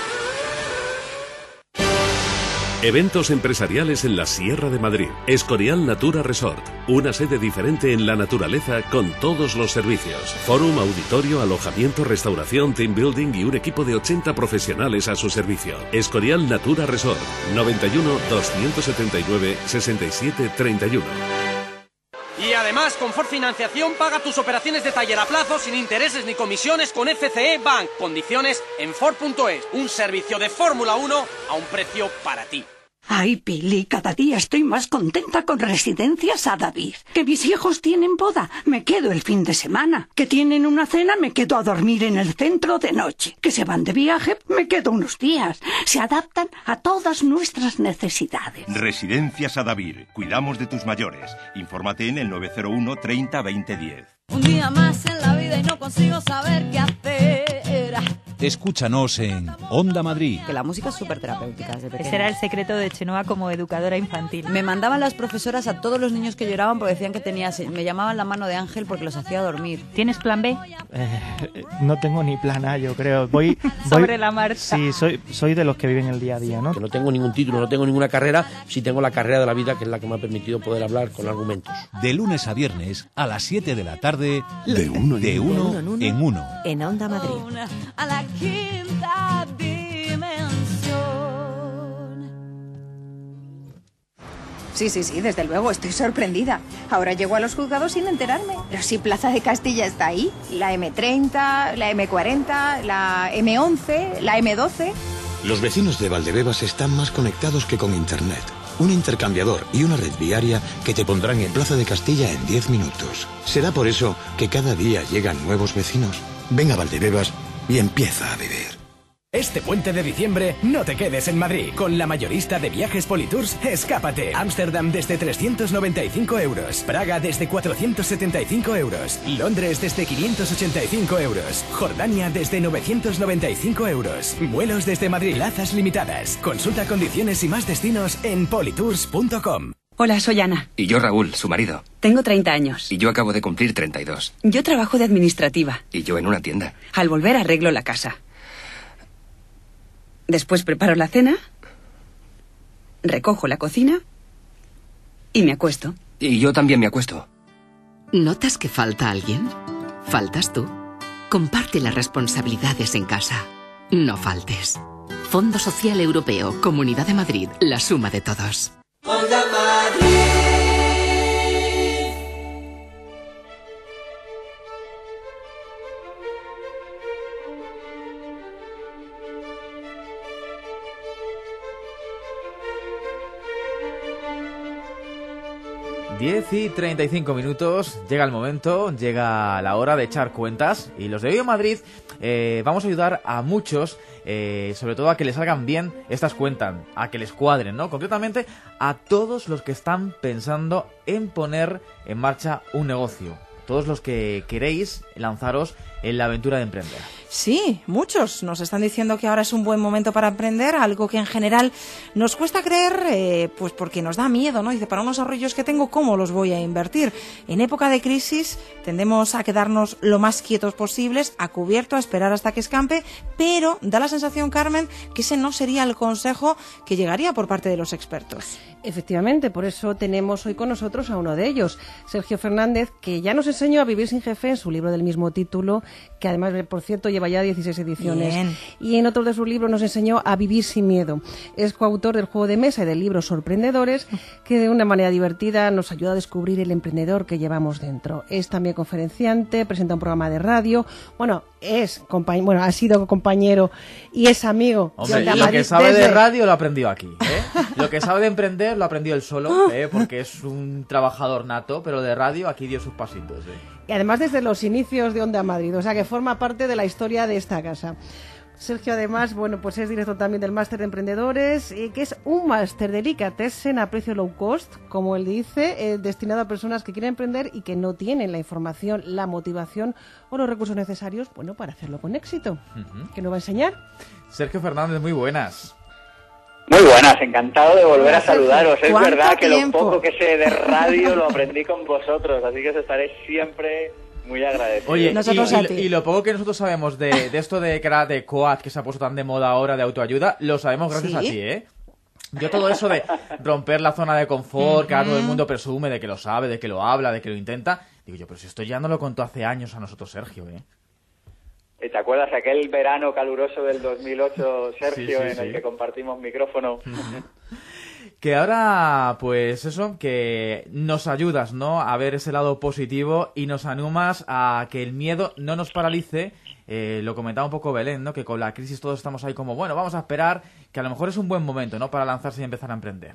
Eventos empresariales en la Sierra de Madrid. Escorial Natura Resort. Una sede diferente en la naturaleza con todos los servicios. Fórum, auditorio, alojamiento, restauración, team building y un equipo de ochenta profesionales a su servicio. Escorial Natura Resort. noventa y uno, doscientos setenta y nueve, sesenta y siete, treinta y uno. Y además, con Ford Financiación, paga tus operaciones de taller a plazo sin intereses ni comisiones con F C E Bank. Condiciones en Ford punto es. Un servicio de Fórmula uno a un precio para ti. Ay, Pili, cada día estoy más contenta con Residencias Adavid. Que mis hijos tienen boda, me quedo el fin de semana. Que tienen una cena, me quedo a dormir en el centro de noche. Que se van de viaje, me quedo unos días. Se adaptan a todas nuestras necesidades. Residencias Adavid. Cuidamos de tus mayores. Infórmate en el nueve cero uno, treinta, veinte, diez. Un día más en la vida y no consigo saber qué hacer. Escúchanos en Onda Madrid. Que la música es súper terapéutica desde pequeña. Ese era el secreto de Chenoa como educadora infantil. Me mandaban las profesoras a todos los niños que lloraban porque decían que tenía... Me llamaban la mano de ángel porque los hacía dormir. ¿Tienes plan B? Eh, no tengo ni plan A, yo creo. Voy, Sobre voy, la marcha. Sí, soy, soy de los que viven el día a día, ¿no? Que no tengo ningún título, no tengo ninguna carrera, sí tengo la carrera de la vida, que es la que me ha permitido poder hablar con argumentos. De lunes a viernes, a las siete de la tarde, de uno en, de uno, uno, en, uno, en uno. En Onda Madrid. A la quinta dimensión. Sí, sí, sí, desde luego, estoy sorprendida. Ahora llego a los juzgados sin enterarme. Pero si Plaza de Castilla está ahí, la eme treinta, la eme cuarenta, la eme once, la eme doce... Los vecinos de Valdebebas están más conectados que con Internet. Un intercambiador y una red viaria que te pondrán en Plaza de Castilla en diez minutos. Será por eso que cada día llegan nuevos vecinos. Ven a Valdebebas y empieza a vivir. Este puente de diciembre no te quedes en Madrid. Con la mayorista de viajes Politours, escápate. Ámsterdam desde trescientos noventa y cinco euros. Praga desde cuatrocientos setenta y cinco euros. Londres desde quinientos ochenta y cinco euros. Jordania desde novecientos noventa y cinco euros. Vuelos desde Madrid, plazas limitadas. Consulta condiciones y más destinos en politours punto com. Hola, soy Ana. Y yo Raúl, su marido. Tengo treinta años. Y yo acabo de cumplir treinta y dos. Yo trabajo de administrativa. Y yo en una tienda. Al volver arreglo la casa. Después preparo la cena, recojo la cocina y me acuesto. Y yo también me acuesto. ¿Notas que falta alguien? ¿Faltas tú? Comparte las responsabilidades en casa. No faltes. Fondo Social Europeo, Comunidad de Madrid, la suma de todos. Onda Madrid. diez y treinta y cinco minutos, llega el momento, llega la hora de echar cuentas y los de Hoy en Madrid eh, vamos a ayudar a muchos, eh, sobre todo a que les salgan bien estas cuentas, a que les cuadren, ¿no? Concretamente a todos los que están pensando en poner en marcha un negocio, todos los que queréis lanzaros en la aventura de emprender. Sí, muchos nos están diciendo que ahora es un buen momento para emprender, algo que en general nos cuesta creer, eh, pues porque nos da miedo, ¿no? Dice, para unos ahorrillos que tengo, ¿cómo los voy a invertir? En época de crisis tendemos a quedarnos lo más quietos posibles, a cubierto, a esperar hasta que escampe, pero da la sensación, Carmen, que ese no sería el consejo que llegaría por parte de los expertos. Efectivamente, por eso tenemos hoy con nosotros a uno de ellos, Sergio Fernández, que ya nos enseñó a vivir sin jefe en su libro del mismo título, que además, por cierto, lleva ya dieciséis ediciones. Bien. Y en otro de sus libros nos enseñó a vivir sin miedo. Es coautor del juego de mesa y del libro Sorprendedores, que de una manera divertida nos ayuda a descubrir el emprendedor que llevamos dentro. Es también conferenciante, presenta un programa de radio. Bueno, es compañero, bueno, ha sido compañero y es amigo. Hombre, lo que sabe desde... de radio lo aprendió aquí, ¿eh? Lo que sabe de emprender lo aprendió él solo, ¿eh? Porque es un trabajador nato, pero de radio aquí dio sus pasitos, ¿eh? Y además desde los inicios de Onda Madrid, o sea que forma parte de la historia de esta casa. Sergio, además, bueno, pues es director también del Máster de Emprendedores, eh, que es un máster delicatessen a precio low cost, como él dice, eh, destinado a personas que quieren emprender y que no tienen la información, la motivación o los recursos necesarios, bueno, para hacerlo con éxito. Uh-huh. ¿Qué nos va a enseñar? Sergio Fernández, muy buenas. Muy buenas, encantado de volver a saludaros. Es verdad que tiempo? lo poco que sé de radio lo aprendí con vosotros, así que os estaré siempre muy agradecido. Oye, nosotros y, a y, ti. y lo poco que nosotros sabemos de, de esto de que era de Coad, que se ha puesto tan de moda ahora, de autoayuda, lo sabemos gracias ¿Sí? a ti, ¿eh? Yo todo eso de romper la zona de confort, que ahora todo el mundo presume de que lo sabe, de que lo habla, de que lo intenta, digo yo, pero si esto ya no lo contó hace años a nosotros Sergio, ¿eh? ¿Te acuerdas aquel verano caluroso del dos mil ocho, Sergio, Sí, sí, en sí. el que compartimos micrófono? Que ahora, pues eso, que nos ayudas, ¿no?, a ver ese lado positivo y nos animas a que el miedo no nos paralice. Eh, lo comentaba un poco Belén, ¿no?, que con la crisis todos estamos ahí como, bueno, vamos a esperar, que a lo mejor es un buen momento, ¿no?, para lanzarse y empezar a emprender.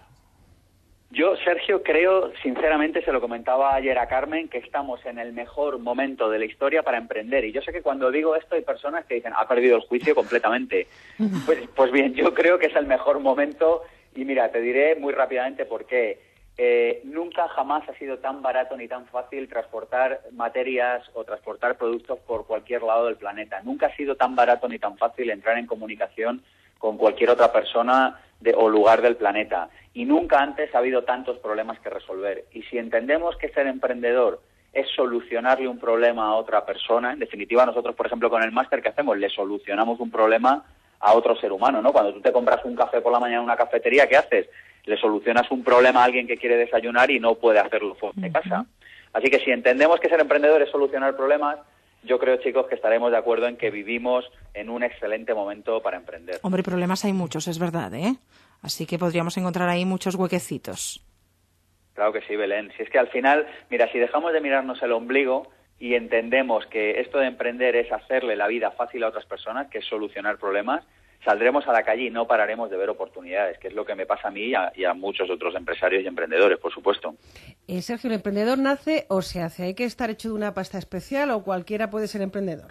Yo, Sergio, creo, sinceramente, se lo comentaba ayer a Carmen, que estamos en el mejor momento de la historia para emprender. Y yo sé que cuando digo esto hay personas que dicen, ha perdido el juicio completamente. Pues, pues bien, yo creo que es el mejor momento. Y mira, te diré muy rápidamente por qué. Eh, nunca jamás ha sido tan barato ni tan fácil transportar materias o transportar productos por cualquier lado del planeta. Nunca ha sido tan barato ni tan fácil entrar en comunicación con cualquier otra persona de, o lugar del planeta. Y nunca antes ha habido tantos problemas que resolver. Y si entendemos que ser emprendedor es solucionarle un problema a otra persona, en definitiva nosotros, por ejemplo, con el máster que hacemos, le solucionamos un problema a otro ser humano, ¿no? Cuando tú te compras un café por la mañana en una cafetería, ¿qué haces? Le solucionas un problema a alguien que quiere desayunar y no puede hacerlo fuera de casa. Así que si entendemos que ser emprendedor es solucionar problemas, yo creo, chicos, que estaremos de acuerdo en que vivimos en un excelente momento para emprender. Hombre, problemas hay muchos, es verdad, ¿eh? Así que podríamos encontrar ahí muchos huequecitos. Claro que sí, Belén. Si es que al final, mira, si dejamos de mirarnos el ombligo y entendemos que esto de emprender es hacerle la vida fácil a otras personas, que es solucionar problemas, saldremos a la calle y no pararemos de ver oportunidades, que es lo que me pasa a mí y a, y a muchos otros empresarios y emprendedores, por supuesto. Eh, Sergio, ¿el emprendedor nace o se hace? ¿Hay que estar hecho de una pasta especial o cualquiera puede ser emprendedor?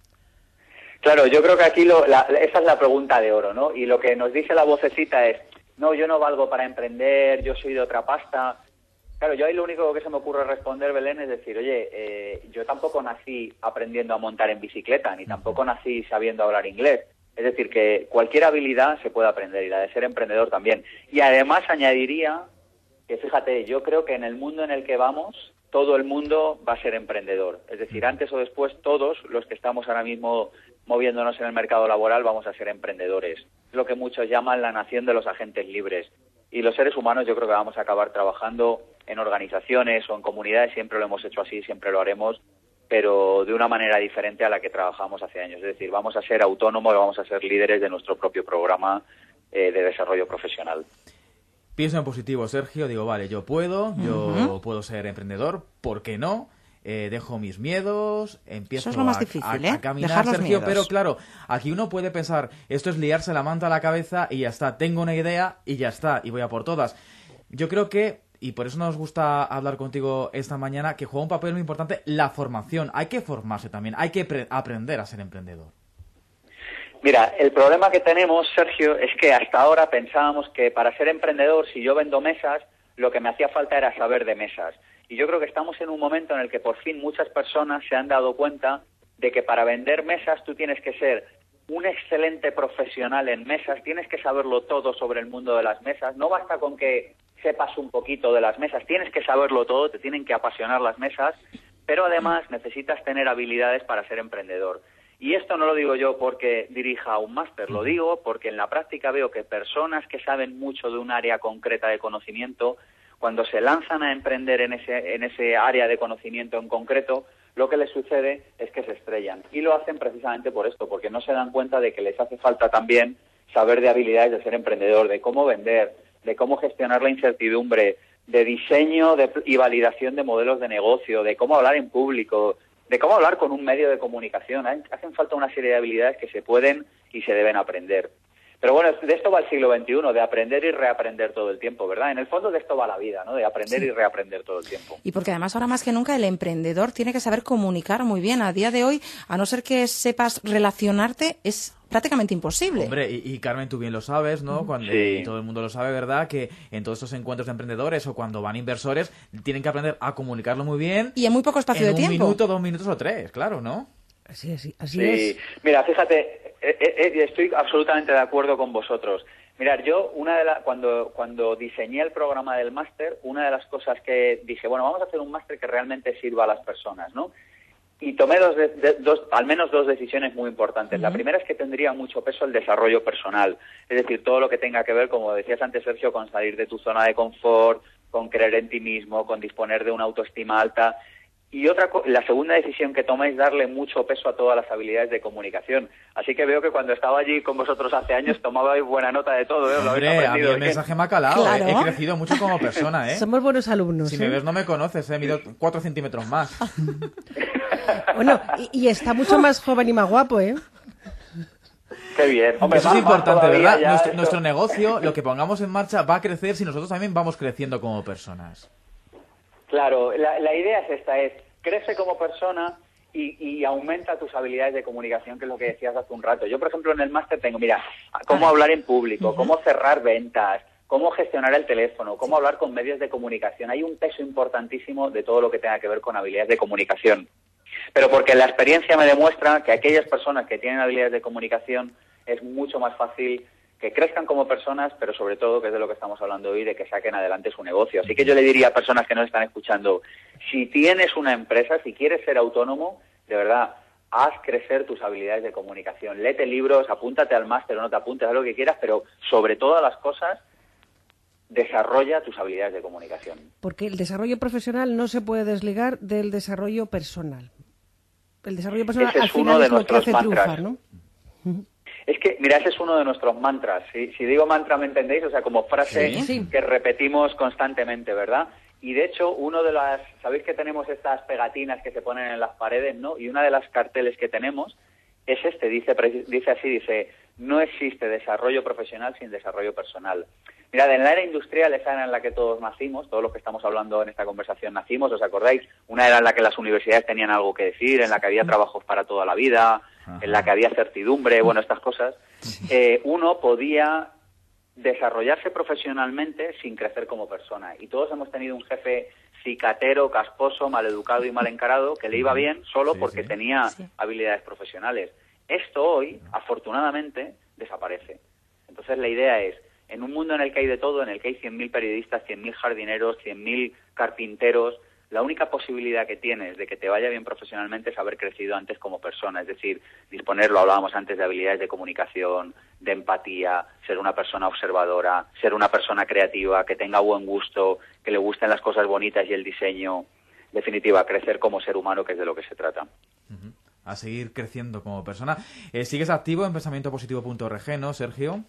Claro, yo creo que aquí lo, la, esa es la pregunta de oro, ¿no? Y lo que nos dice la vocecita es, no, yo no valgo para emprender, yo soy de otra pasta. Claro, yo ahí lo único que se me ocurre responder, Belén, es decir, oye, eh, yo tampoco nací aprendiendo a montar en bicicleta, ni tampoco nací sabiendo hablar inglés. Es decir, que cualquier habilidad se puede aprender, y la de ser emprendedor también. Y además añadiría que, fíjate, yo creo que en el mundo en el que vamos, todo el mundo va a ser emprendedor. Es decir, antes o después, todos los que estamos ahora mismo moviéndonos en el mercado laboral vamos a ser emprendedores. Es lo que muchos llaman la nación de los agentes libres. Y los seres humanos yo creo que vamos a acabar trabajando en organizaciones o en comunidades, siempre lo hemos hecho así, siempre lo haremos, pero de una manera diferente a la que trabajamos hace años. Es decir, vamos a ser autónomos, vamos a ser líderes de nuestro propio programa eh, de desarrollo profesional. Pienso en positivo, Sergio, digo, vale, yo puedo, yo Uh-huh. puedo ser emprendedor, ¿por qué no? Eh, dejo mis miedos, empiezo Eso es lo más a, difícil, a- ¿eh? a caminar, Dejar los Sergio, miedos. pero claro, aquí uno puede pensar, esto es liarse la manta a la cabeza y ya está, tengo una idea y ya está, y voy a por todas. Yo creo que, y por eso nos gusta hablar contigo esta mañana, que juega un papel muy importante la formación. Hay que formarse también, hay que pre- aprender a ser emprendedor. Mira, el problema que tenemos, Sergio, es que hasta ahora pensábamos que para ser emprendedor, si yo vendo mesas, lo que me hacía falta era saber de mesas. Y yo creo que estamos en un momento en el que por fin muchas personas se han dado cuenta de que para vender mesas tú tienes que ser un excelente profesional en mesas, tienes que saberlo todo sobre el mundo de las mesas, no basta con que sepas un poquito de las mesas, tienes que saberlo todo, te tienen que apasionar las mesas, pero además necesitas tener habilidades para ser emprendedor. Y esto no lo digo yo porque dirija un máster, lo digo porque en la práctica veo que personas que saben mucho de un área concreta de conocimiento, cuando se lanzan a emprender en ese, en ese área de conocimiento en concreto, lo que les sucede es que se estrellan. Y lo hacen precisamente por esto, porque no se dan cuenta de que les hace falta también saber de habilidades de ser emprendedor, de cómo vender, de cómo gestionar la incertidumbre, de diseño de, y validación de modelos de negocio, de cómo hablar en público, de cómo hablar con un medio de comunicación. Hacen falta una serie de habilidades que se pueden y se deben aprender. Pero bueno, de esto va el siglo veintiuno, de aprender y reaprender todo el tiempo, ¿verdad? En el fondo de esto va la vida, ¿no? De aprender sí. y reaprender todo el tiempo. Y porque además ahora más que nunca el emprendedor tiene que saber comunicar muy bien. A día de hoy, a no ser que sepas relacionarte, es prácticamente imposible. Hombre, y, y Carmen, tú bien lo sabes, ¿no? Cuando sí. todo el mundo lo sabe, ¿verdad? Que en todos estos encuentros de emprendedores o cuando van inversores, tienen que aprender a comunicarlo muy bien. Y en muy poco espacio de tiempo. Un minuto, dos minutos o tres, claro, ¿no? Así es, así sí. es. Mira, fíjate, eh, eh, estoy absolutamente de acuerdo con vosotros. Mirad, yo una de la, cuando cuando diseñé el programa del máster, una de las cosas que dije, bueno, vamos a hacer un máster que realmente sirva a las personas, ¿no? Y tomé dos, de, de, dos al menos dos decisiones muy importantes. Uh-huh. La primera es que tendría mucho peso el desarrollo personal, es decir, todo lo que tenga que ver, como decías antes, Sergio, con salir de tu zona de confort, con creer en ti mismo, con disponer de una autoestima alta. Y otra, la segunda decisión que tomé es darle mucho peso a todas las habilidades de comunicación. Así que veo que cuando estaba allí con vosotros hace años tomabais buena nota de todo, ¿eh? Lo habéis Hombre, aprendido. A mí el mensaje me ha calado, claro. ¿eh? He crecido mucho como persona, ¿eh? Somos buenos alumnos. Si ¿eh? me ves no me conoces, he mido cuatro centímetros más. Bueno, y, y está mucho más joven y más guapo, ¿eh? Qué bien. Hombre, eso es importante, ¿verdad? Nuestro, esto... nuestro negocio, lo que pongamos en marcha, va a crecer si nosotros también vamos creciendo como personas. Claro, la, la idea es esta, es crece como persona y, y aumenta tus habilidades de comunicación, que es lo que decías hace un rato. Yo, por ejemplo, en el máster tengo, mira, cómo hablar en público, cómo cerrar ventas, cómo gestionar el teléfono, cómo hablar con medios de comunicación. Hay un peso importantísimo de todo lo que tenga que ver con habilidades de comunicación. Pero porque la experiencia me demuestra que aquellas personas que tienen habilidades de comunicación es mucho más fácil que crezcan como personas, pero sobre todo, que es de lo que estamos hablando hoy, de que saquen adelante su negocio. Así que yo le diría a personas que nos están escuchando, si tienes una empresa, si quieres ser autónomo, de verdad, haz crecer tus habilidades de comunicación. Léete libros, apúntate al máster o no te apuntes, a lo que quieras, pero sobre todas las cosas, desarrolla tus habilidades de comunicación. Porque el desarrollo profesional no se puede desligar del desarrollo personal. El desarrollo personal Ese al es final uno de es lo que hace mantras. triunfar, ¿no? Uh-huh. Es que, mira, ese es uno de nuestros mantras. Si, si digo mantra, ¿me entendéis? O sea, como frase sí, sí. que repetimos constantemente, ¿verdad? Y de hecho, uno de las... ¿Sabéis que tenemos estas pegatinas que se ponen en las paredes, no? Y una de las carteles que tenemos es este. Dice, dice así, dice, no existe desarrollo profesional sin desarrollo personal. Mirad, en la era industrial, esa era en la que todos nacimos, todos los que estamos hablando en esta conversación nacimos, ¿os acordáis? Una era en la que las universidades tenían algo que decir, en la que había trabajos para toda la vida, Ajá. en la que había certidumbre, bueno, estas cosas. Eh, uno podía desarrollarse profesionalmente sin crecer como persona. Y todos hemos tenido un jefe cicatero, casposo, maleducado y mal encarado, que le iba bien solo sí, porque sí. tenía sí. habilidades profesionales. Esto hoy, afortunadamente, desaparece. Entonces la idea es, en un mundo en el que hay de todo, en el que hay cien mil periodistas, cien mil jardineros, cien mil carpinteros, la única posibilidad que tienes de que te vaya bien profesionalmente es haber crecido antes como persona, es decir, disponer, lo hablábamos antes, de habilidades de comunicación, de empatía, ser una persona observadora, ser una persona creativa, que tenga buen gusto, que le gusten las cosas bonitas y el diseño. En definitiva, crecer como ser humano, que es de lo que se trata. Uh-huh. A seguir creciendo como persona. Eh, ¿Sigues activo en pensamiento positivo punto org, no, Sergio?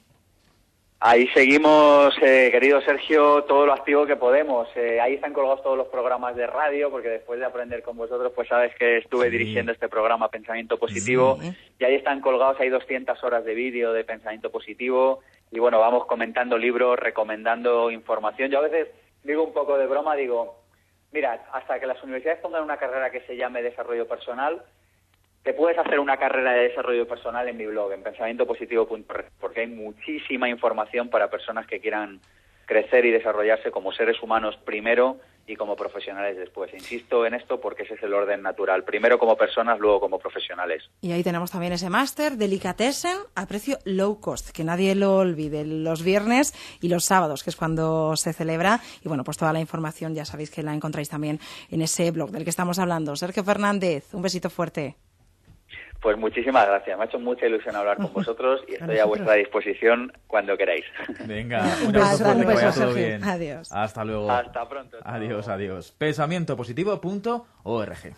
Ahí seguimos, eh, querido Sergio, todo lo activo que podemos. Eh, ahí están colgados todos los programas de radio, porque después de aprender con vosotros, pues sabes que estuve sí. dirigiendo este programa Pensamiento Positivo, sí. y ahí están colgados, hay doscientas horas de vídeo de Pensamiento Positivo, y bueno, vamos comentando libros, recomendando información. Yo a veces digo un poco de broma, digo, mira, hasta que las universidades pongan una carrera que se llame Desarrollo Personal, te puedes hacer una carrera de desarrollo personal en mi blog, en pensamiento positivo punto org, porque hay muchísima información para personas que quieran crecer y desarrollarse como seres humanos primero y como profesionales después. Insisto en esto porque ese es el orden natural. Primero como personas, luego como profesionales. Y ahí tenemos también ese máster, Delicatessen, a precio low cost, que nadie lo olvide, los viernes y los sábados, que es cuando se celebra. Y bueno, pues toda la información ya sabéis que la encontráis también en ese blog del que estamos hablando. Sergio Fernández, un besito fuerte. Pues muchísimas gracias, me ha hecho mucha ilusión hablar con vosotros y estoy a, a vuestra disposición cuando queráis. Venga, un abrazo fuerte, que vaya todo bien. Adiós. Hasta luego. Hasta pronto. Hasta adiós, luego. adiós. pensamiento positivo punto org.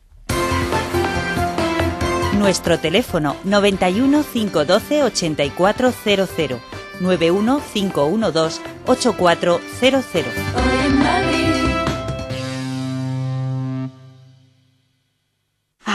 Nuestro teléfono noventa y uno, cinco uno dos, ochenta y cuatro cero cero, nueve uno cinco uno dos, ocho cuatro cero cero.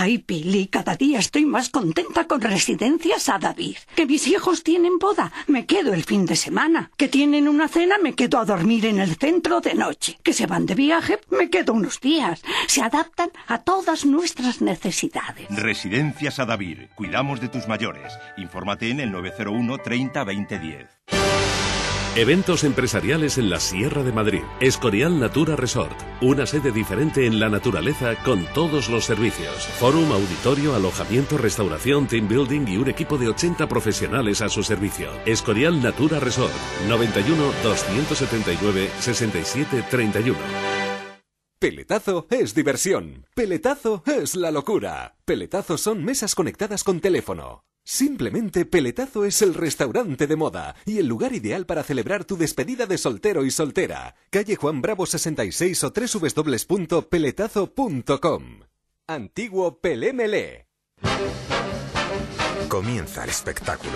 Ay, Pili, cada día estoy más contenta con Residencias Adavid. Que mis hijos tienen boda, me quedo el fin de semana. Que tienen una cena, me quedo a dormir en el centro de noche. Que se van de viaje, me quedo unos días. Se adaptan a todas nuestras necesidades. Residencias Adavid. Cuidamos de tus mayores. Infórmate en el nueve cero uno treinta veinte diez. Eventos empresariales en la Sierra de Madrid. Escorial Natura Resort. Una sede diferente en la naturaleza con todos los servicios. Fórum, auditorio, alojamiento, restauración, team building y un equipo de ochenta profesionales a su servicio. Escorial Natura Resort. noventa y uno, doscientos setenta y nueve, sesenta y siete, treinta y uno. Peletazo es diversión. Peletazo es la locura. Peletazo son mesas conectadas con teléfono. Simplemente Peletazo es el restaurante de moda y el lugar ideal para celebrar tu despedida de soltero y soltera. Calle Juan Bravo sesenta y seis o doble u doble u doble u punto peletazo punto com. Antiguo Pelémele. Comienza el espectáculo.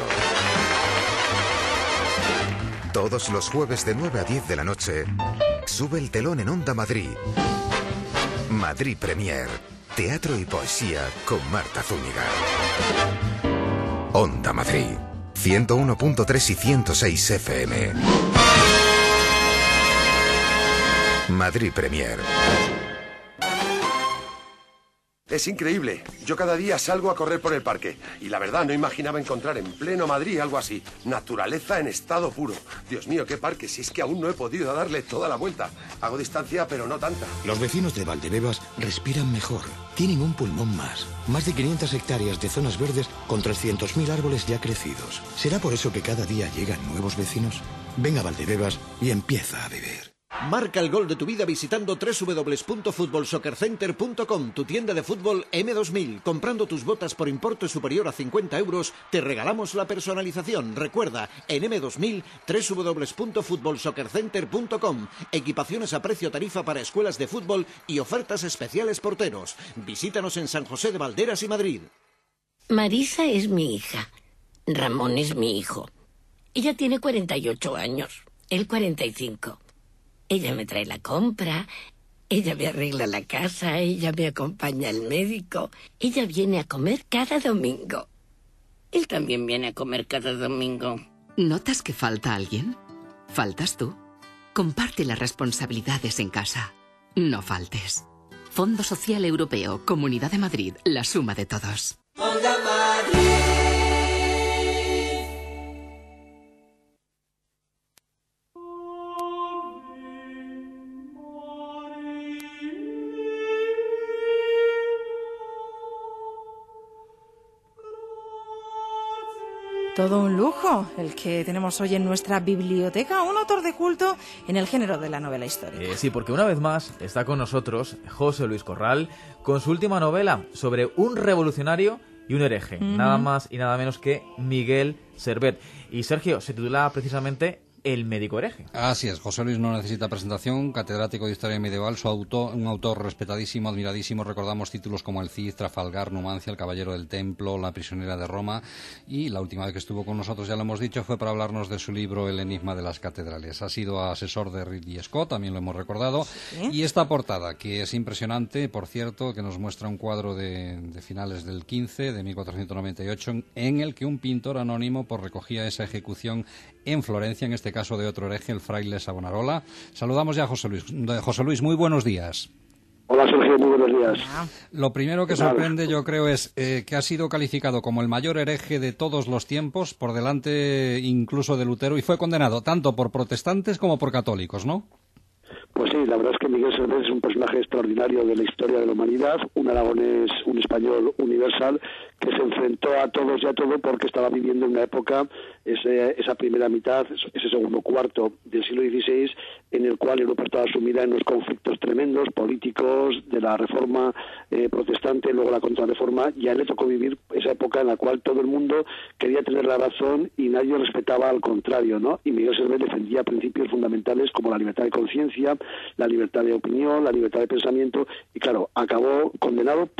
Todos los jueves de nueve a diez de la noche, sube el telón en Onda Madrid. Madrid Premier. Teatro y poesía con Marta Zúñiga. Onda Madrid, ciento uno punto tres y ciento seis F M. Madrid Premier. Es increíble. Yo cada día salgo a correr por el parque y la verdad no imaginaba encontrar en pleno Madrid algo así. Naturaleza en estado puro. Dios mío, qué parque, si es que aún no he podido darle toda la vuelta. Hago distancia, pero no tanta. Los vecinos de Valdebebas respiran mejor. Tienen un pulmón más. Más de quinientas hectáreas de zonas verdes con trescientos mil árboles ya crecidos. ¿Será por eso que cada día llegan nuevos vecinos? Ven a Valdebebas y empieza a vivir. Marca el gol de tu vida visitando doble u doble u doble u punto fútbol soccer center punto com, tu tienda de fútbol eme dos mil. Comprando tus botas por importe superior a cincuenta euros, te regalamos la personalización. Recuerda, en eme dos mil, doble u doble u doble u punto fútbol soccer center punto com. Equipaciones a precio tarifa para escuelas de fútbol y ofertas especiales porteros. Visítanos en San José de Valderas y Madrid. Marisa es mi hija. Ramón es mi hijo. Ella tiene cuarenta y ocho años, él cuarenta y cinco. Ella me trae la compra, ella me arregla la casa, ella me acompaña al médico, ella viene a comer cada domingo. Él también viene a comer cada domingo. ¿Notas que falta alguien? ¿Faltas tú? Comparte las responsabilidades en casa. No faltes. Fondo Social Europeo, Comunidad de Madrid, la suma de todos. Onda Madrid. Todo un lujo el que tenemos hoy en nuestra biblioteca, un autor de culto en el género de la novela histórica. Eh, sí, porque una vez más está con nosotros José Luis Corral con su última novela sobre un revolucionario y un hereje, uh-huh. nada más y nada menos que Miguel Servet. Y Sergio, se titula precisamente El médico hereje. Así es, José Luis no necesita presentación, catedrático de Historia Medieval, su autor, un autor respetadísimo, admiradísimo, recordamos títulos como El Cid, Trafalgar, Numancia, El Caballero del Templo, La prisionera de Roma, y la última vez que estuvo con nosotros, ya lo hemos dicho, fue para hablarnos de su libro El enigma de las catedrales. Ha sido asesor de Ridley Scott, también lo hemos recordado, ¿sí? Y esta portada, que es impresionante, por cierto, que nos muestra un cuadro de, de finales del quince, de mil cuatrocientos noventa y ocho, en el que un pintor anónimo pues, recogía esa ejecución en Florencia, en este caso de otro hereje, el fraile Savonarola. Saludamos ya a José Luis. José Luis, muy buenos días. Hola Sergio, muy buenos días. Lo primero que sorprende, yo creo, es eh, que ha sido calificado como el mayor hereje de todos los tiempos, por delante incluso de Lutero, y fue condenado tanto por protestantes como por católicos, ¿no? Pues sí, la verdad es que Miguel Servet es un personaje extraordinario de la historia de la humanidad, un aragonés, un español universal, que se enfrentó a todos y a todo porque estaba viviendo en una época, ese, esa primera mitad, ese segundo cuarto del siglo dieciséis, en el cual Europa estaba sumida en unos conflictos tremendos, políticos, de la reforma eh, protestante, luego la contrarreforma, y a él le tocó vivir esa época en la cual todo el mundo quería tener la razón y nadie respetaba al contrario, ¿no? Y Miguel Servet defendía principios fundamentales como la libertad de conciencia, la libertad de opinión, la libertad de pensamiento, y claro, acabó condenado por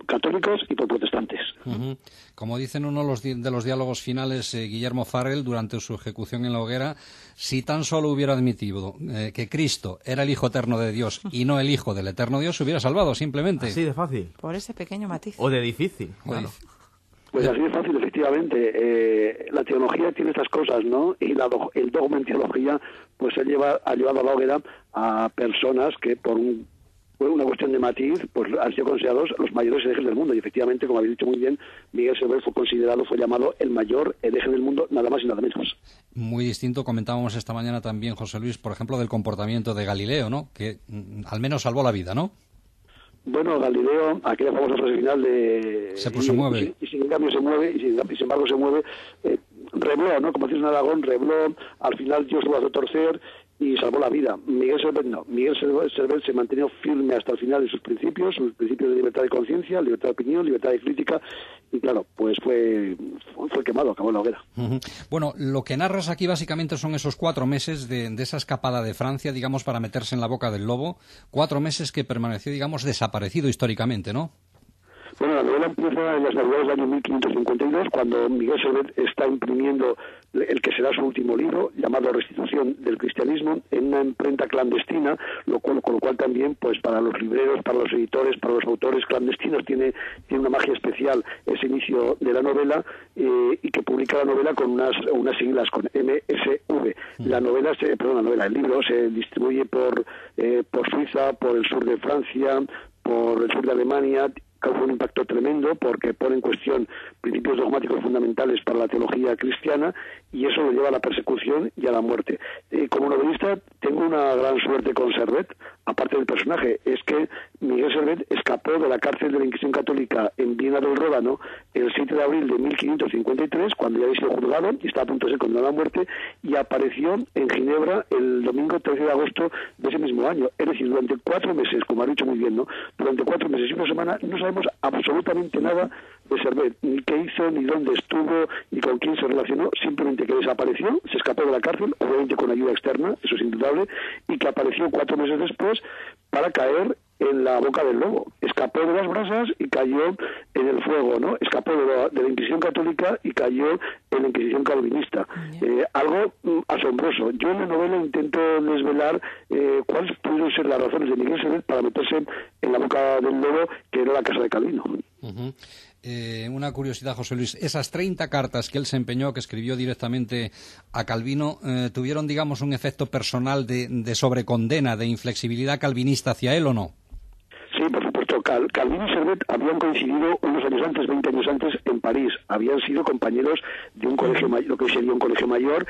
católicos y por protestantes. Uh-huh. Como dicen uno de los, di- de los diálogos finales, eh, Guillermo Farrell, durante su ejecución en la hoguera, si tan solo hubiera admitido eh, que Cristo era el Hijo eterno de Dios y no el Hijo del eterno Dios, se hubiera salvado, simplemente. Así de fácil. Por ese pequeño matiz. O de difícil. Bueno. Pues así de fácil, efectivamente. Eh, la teología tiene estas cosas, ¿no? Y la do- el dogma en teología, pues ha llevado, ha llevado a la hoguera a personas que por un por una cuestión de matiz, pues han sido considerados los mayores herejes del mundo. Y efectivamente, como habéis dicho muy bien, Miguel Servet fue considerado, fue llamado el mayor hereje del mundo, nada más y nada menos. Muy distinto, comentábamos esta mañana también, José Luis, por ejemplo, del comportamiento de Galileo, ¿no? Que mm, al menos salvó la vida, ¿no? Bueno, Galileo, aquella famosa frase final de... Se pues se mueve. Y, y, y sin cambio se mueve, y sin, y sin embargo se mueve, eh, rebló, ¿no? Como decís en Aragón, rebló, al final Dios lo hace torcer y salvó la vida. Miguel Servet no. Miguel Servet se mantenió firme hasta el final en sus principios, sus principios de libertad de conciencia, libertad de opinión, libertad de crítica, y claro, pues fue, fue quemado, acabó en la hoguera. Uh-huh. Bueno, lo que narras aquí básicamente son esos cuatro meses de, de esa escapada de Francia, digamos, para meterse en la boca del lobo, cuatro meses que permaneció, digamos, desaparecido históricamente, ¿no? Bueno, la novela empieza en las navidades del año mil quinientos cincuenta y dos, cuando Miguel Servet está imprimiendo el que será su último libro, llamado Restitución del Cristianismo, en una imprenta clandestina, lo cual, con lo cual también, pues para los libreros, para los editores, para los autores clandestinos, tiene, tiene una magia especial ese inicio de la novela, eh, y que publica la novela con unas, unas siglas, con M S V. La novela, se, perdón, la novela, el libro se distribuye por, eh, por Suiza, por el sur de Francia, por el sur de Alemania, causa un impacto tremendo porque pone en cuestión principios dogmáticos fundamentales para la teología cristiana, y eso lo lleva a la persecución y a la muerte. Eh, como novelista tengo una gran suerte con Servet, aparte del personaje, es que Miguel Servet escapó de la cárcel de la Inquisición Católica en Viena del Ródano el siete de abril de mil quinientos cincuenta y tres, cuando ya había sido juzgado y estaba a punto de ser condenado a muerte, y apareció en Ginebra el domingo trece de agosto de ese mismo año. Es decir, durante cuatro meses, como ha dicho muy bien, ¿no? Durante cuatro meses y una semana no sabemos absolutamente nada de Servet, ni qué hizo, ni dónde estuvo, ni con quién se relacionó, simplemente que desapareció, se escapó de la cárcel, obviamente con ayuda externa, eso es indudable, y que apareció cuatro meses después para caer en la boca del lobo. Escapó de las brasas y cayó en el fuego, ¿no? Escapó de la, de la Inquisición Católica y cayó en la Inquisición Calvinista. Eh, algo mm, asombroso. Yo en la novela intento desvelar eh, cuáles pudieron ser las razones de Miguel Servet para meterse en la boca del lobo, que era la casa de Calvino. Uh-huh. Eh, una curiosidad, José Luis, esas treinta cartas que él se empeñó, que escribió directamente a Calvino, eh, ¿tuvieron, digamos, un efecto personal de, de sobrecondena, de inflexibilidad calvinista hacia él o no? Sí, por supuesto. Cal, Calvino y Servet habían coincidido unos años antes, veinte años antes, en París. Habían sido compañeros de un colegio mayor, lo que hoy sería un colegio mayor.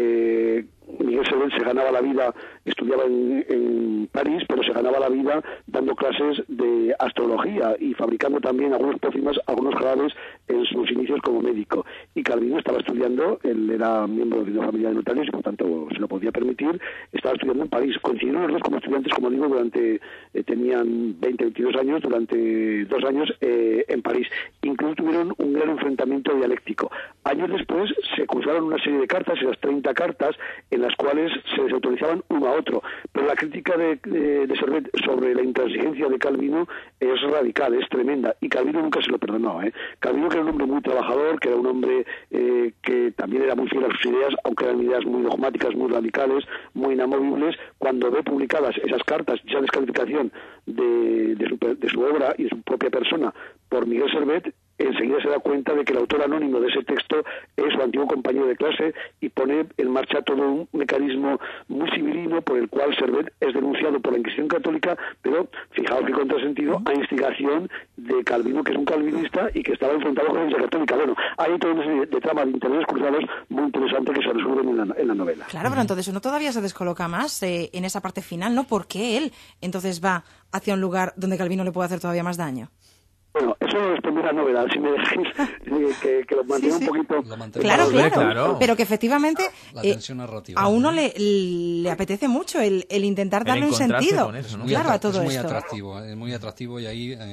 Eh, Miguel Servet se ganaba la vida, estudiaba en, en París, pero se ganaba la vida dando clases de astrología y fabricando también algunos pócimas, algunos jarabes en sus inicios como médico. Y Calvino estaba estudiando, él era miembro de una familia de notarios y por tanto se lo podía permitir, estaba estudiando en París. Coincidieron los dos como estudiantes, como digo, durante, eh, tenían veinte, veintidós años, durante dos años eh, en París. Incluso tuvieron un gran enfrentamiento dialéctico. Años después se cruzaron una serie de cartas, esas treinta cartas, en las cuales se desautorizaban uno a otro. Pero la crítica de, de, de Servet sobre la intransigencia de Calvino es radical, es tremenda, y Calvino nunca se lo perdonó. ¿eh? Calvino, que era un hombre muy trabajador, que era un hombre eh, que también era muy fiel a sus ideas, aunque eran ideas muy dogmáticas, muy radicales, muy inamovibles, cuando ve publicadas esas cartas, esa descalificación de, de, su, de su obra y de su propia persona por Miguel Servet, enseguida se da cuenta de que el autor anónimo de ese texto es su antiguo compañero de clase y pone en marcha todo un mecanismo muy civilino por el cual Servet es denunciado por la Inquisición Católica, pero fijaos qué contrasentido, a instigación de Calvino, que es un calvinista y que estaba enfrentado con la Iglesia Católica. Bueno, hay todo una serie de trama de intereses cruzados muy interesante que se resuelven en la, en la novela. Claro, pero entonces uno todavía se descoloca más eh, en esa parte final, ¿no? ¿Por qué él entonces va hacia un lugar donde Calvino le puede hacer todavía más daño? Bueno, eso lo responde la novela, si me dejáis eh, que, que lo mantenga sí, sí. un poquito... Claro, claro, claro, pero que efectivamente la tensión narrativa, eh, a uno le, le apetece mucho el, el intentar darle el un sentido, eso, ¿no? claro, a todo es muy esto. Atractivo, es muy atractivo y ahí, eh,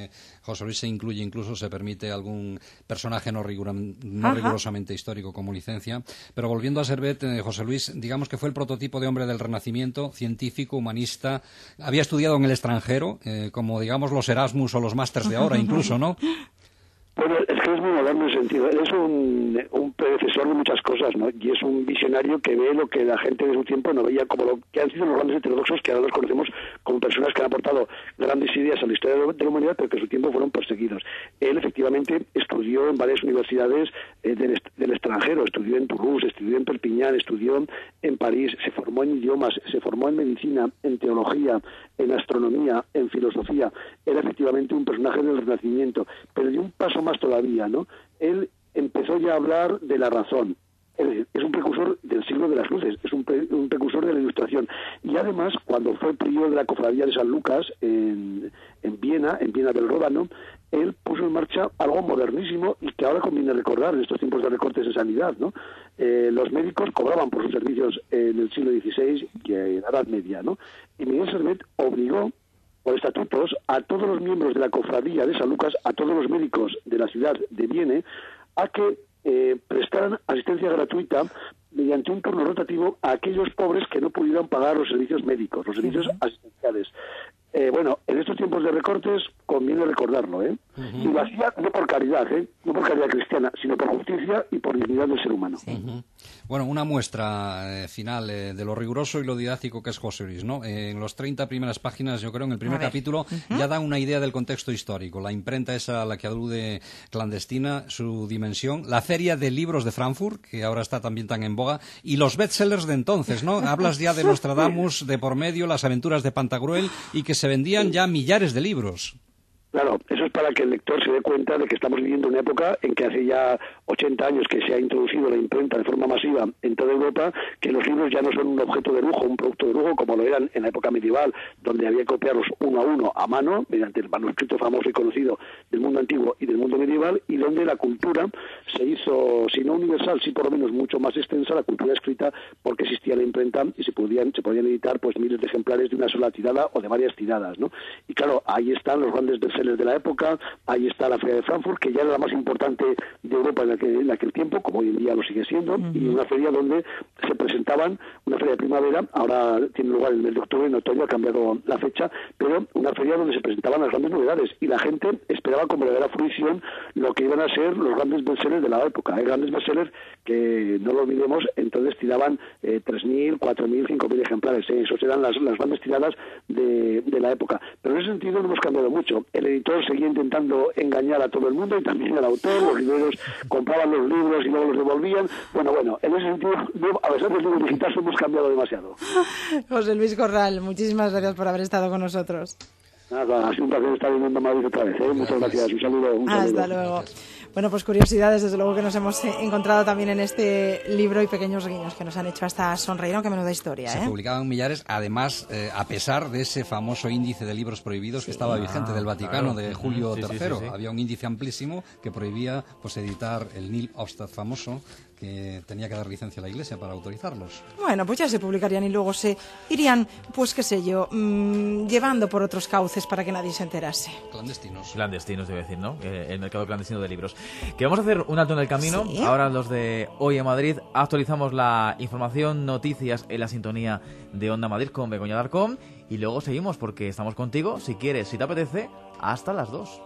José Luis se incluye, incluso se permite algún personaje no, rigura, no rigurosamente histórico como licencia. Pero volviendo a Servet, eh, José Luis, digamos que fue el prototipo de hombre del Renacimiento, científico, humanista. Había estudiado en el extranjero, eh, como digamos los Erasmus o los másters de ahora incluso, ¿no? Bueno, es que es muy moderno en ese sentido. Es un, un predecesor de muchas cosas, ¿no? Y es un visionario que ve lo que la gente de su tiempo no veía, como lo que han sido los grandes heterodoxos, que ahora los conocemos como personas que han aportado grandes ideas a la historia de la humanidad, pero que en su tiempo fueron perseguidos. Él, efectivamente, estudió en varias universidades eh, del, del extranjero. Estudió en Toulouse, estudió en Perpiñán, estudió en París, se formó en idiomas, se formó en medicina, en teología, en astronomía, en filosofía. Era efectivamente un personaje del Renacimiento, pero dio un paso más todavía, ¿no? Él empezó ya a hablar de la razón. Es decir, es un precursor del siglo de las luces, es un, pre, un precursor de la Ilustración. Y además, cuando fue prior de la Cofradía de San Lucas en, en Viena, en Viena del Ródano, él puso en marcha algo modernísimo y que ahora conviene recordar en estos tiempos de recortes de sanidad, ¿no? Eh, los médicos cobraban por sus servicios en el siglo dieciséis y en la Edad Media, ¿no? Y Miguel Servet obligó por estatutos a todos los miembros de la Cofradía de San Lucas, a todos los médicos de la ciudad de Viena, a que eh, prestaran asistencia gratuita mediante un turno rotativo a aquellos pobres que no pudieran pagar los servicios médicos, los servicios uh-huh. asistenciales. Eh, bueno, en estos tiempos de recortes conviene recordarlo, ¿eh? Uh-huh. Y lo hacía no por caridad, ¿eh? No por caridad cristiana, sino por justicia y por dignidad del ser humano. Sí. Uh-huh. Bueno, una muestra eh, final eh, de lo riguroso y lo didáctico que es José Luis, ¿no? Eh, en los treinta primeras páginas, yo creo, en el primer capítulo, uh-huh. ya da una idea del contexto histórico. La imprenta esa a la que alude clandestina, su dimensión, la Feria de Libros de Frankfurt, que ahora está también tan en boga, y los bestsellers de entonces, ¿no? Hablas ya de Nostradamus, de por medio, las aventuras de Pantagruel, y que se vendían ya millares de libros. Claro, eso es para que el lector se dé cuenta de que estamos viviendo una época en que hace ya ochenta años que se ha introducido la imprenta de forma masiva en toda Europa, que los libros ya no son un objeto de lujo, un producto de lujo, como lo eran en la época medieval, donde había que copiarlos uno a uno a mano, mediante el manuscrito famoso y conocido del mundo antiguo y del mundo medieval, y donde la cultura se hizo, si no universal, sí por lo menos mucho más extensa, la cultura escrita, porque existía la imprenta y se podían, se podían editar pues miles de ejemplares de una sola tirada o de varias tiradas, ¿no? Y claro, ahí están los grandes bestsellers de la época, ahí está la Feria de Frankfurt, que ya era la más importante de Europa en aquel, en aquel tiempo, como hoy en día lo sigue siendo, uh-huh. y una feria donde se presentaban, una feria de primavera, ahora tiene lugar en el mes de octubre, en otoño ha cambiado la fecha, pero una feria donde se presentaban las grandes novedades, y la gente esperaba con verdadera fruición lo que iban a ser los grandes bestsellers de la época. Hay grandes bestsellers que, no lo olvidemos, entonces tiraban eh, tres mil, cuatro mil, cinco mil ejemplares, eh, esos eran las, las grandes tiradas de, de la época. Pero en ese sentido no hemos cambiado mucho. El editor seguía intentando engañar a todo el mundo y también al autor. Los libreros compraban los libros y luego los devolvían. Bueno, bueno, en ese sentido, a pesar del libro digital, hemos cambiado demasiado. José Luis Corral, muchísimas gracias por haber estado con nosotros. Nada, ha sido un placer estar en Onda Madrid otra vez, ¿eh? Muchas gracias. Un saludo. Un Hasta saludo. luego. Bueno, pues curiosidades, desde luego, que nos hemos encontrado también en este libro y pequeños guiños que nos han hecho hasta sonreír, aunque menuda historia, ¿eh? Se publicaban millares, además, eh, a pesar de ese famoso índice de libros prohibidos sí. que estaba vigente del Vaticano, claro. de Julio sí, tercero. Sí, sí, sí. Había un índice amplísimo que prohibía pues editar el Nil Obstat famoso, que tenía que dar licencia a la Iglesia para autorizarlos. Bueno, pues ya se publicarían y luego se irían, pues qué sé yo, mmm, llevando por otros cauces para que nadie se enterase. Clandestinos. Clandestinos, debe decir, ¿no? Eh, el mercado clandestino de libros. Que vamos a hacer un alto en el camino. ¿Sí? Ahora los de Hoy en Madrid actualizamos la información, noticias en la sintonía de Onda Madrid con Begoña Darcón y luego seguimos porque estamos contigo, si quieres, si te apetece, hasta las dos.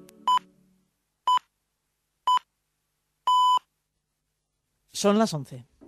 Son las once.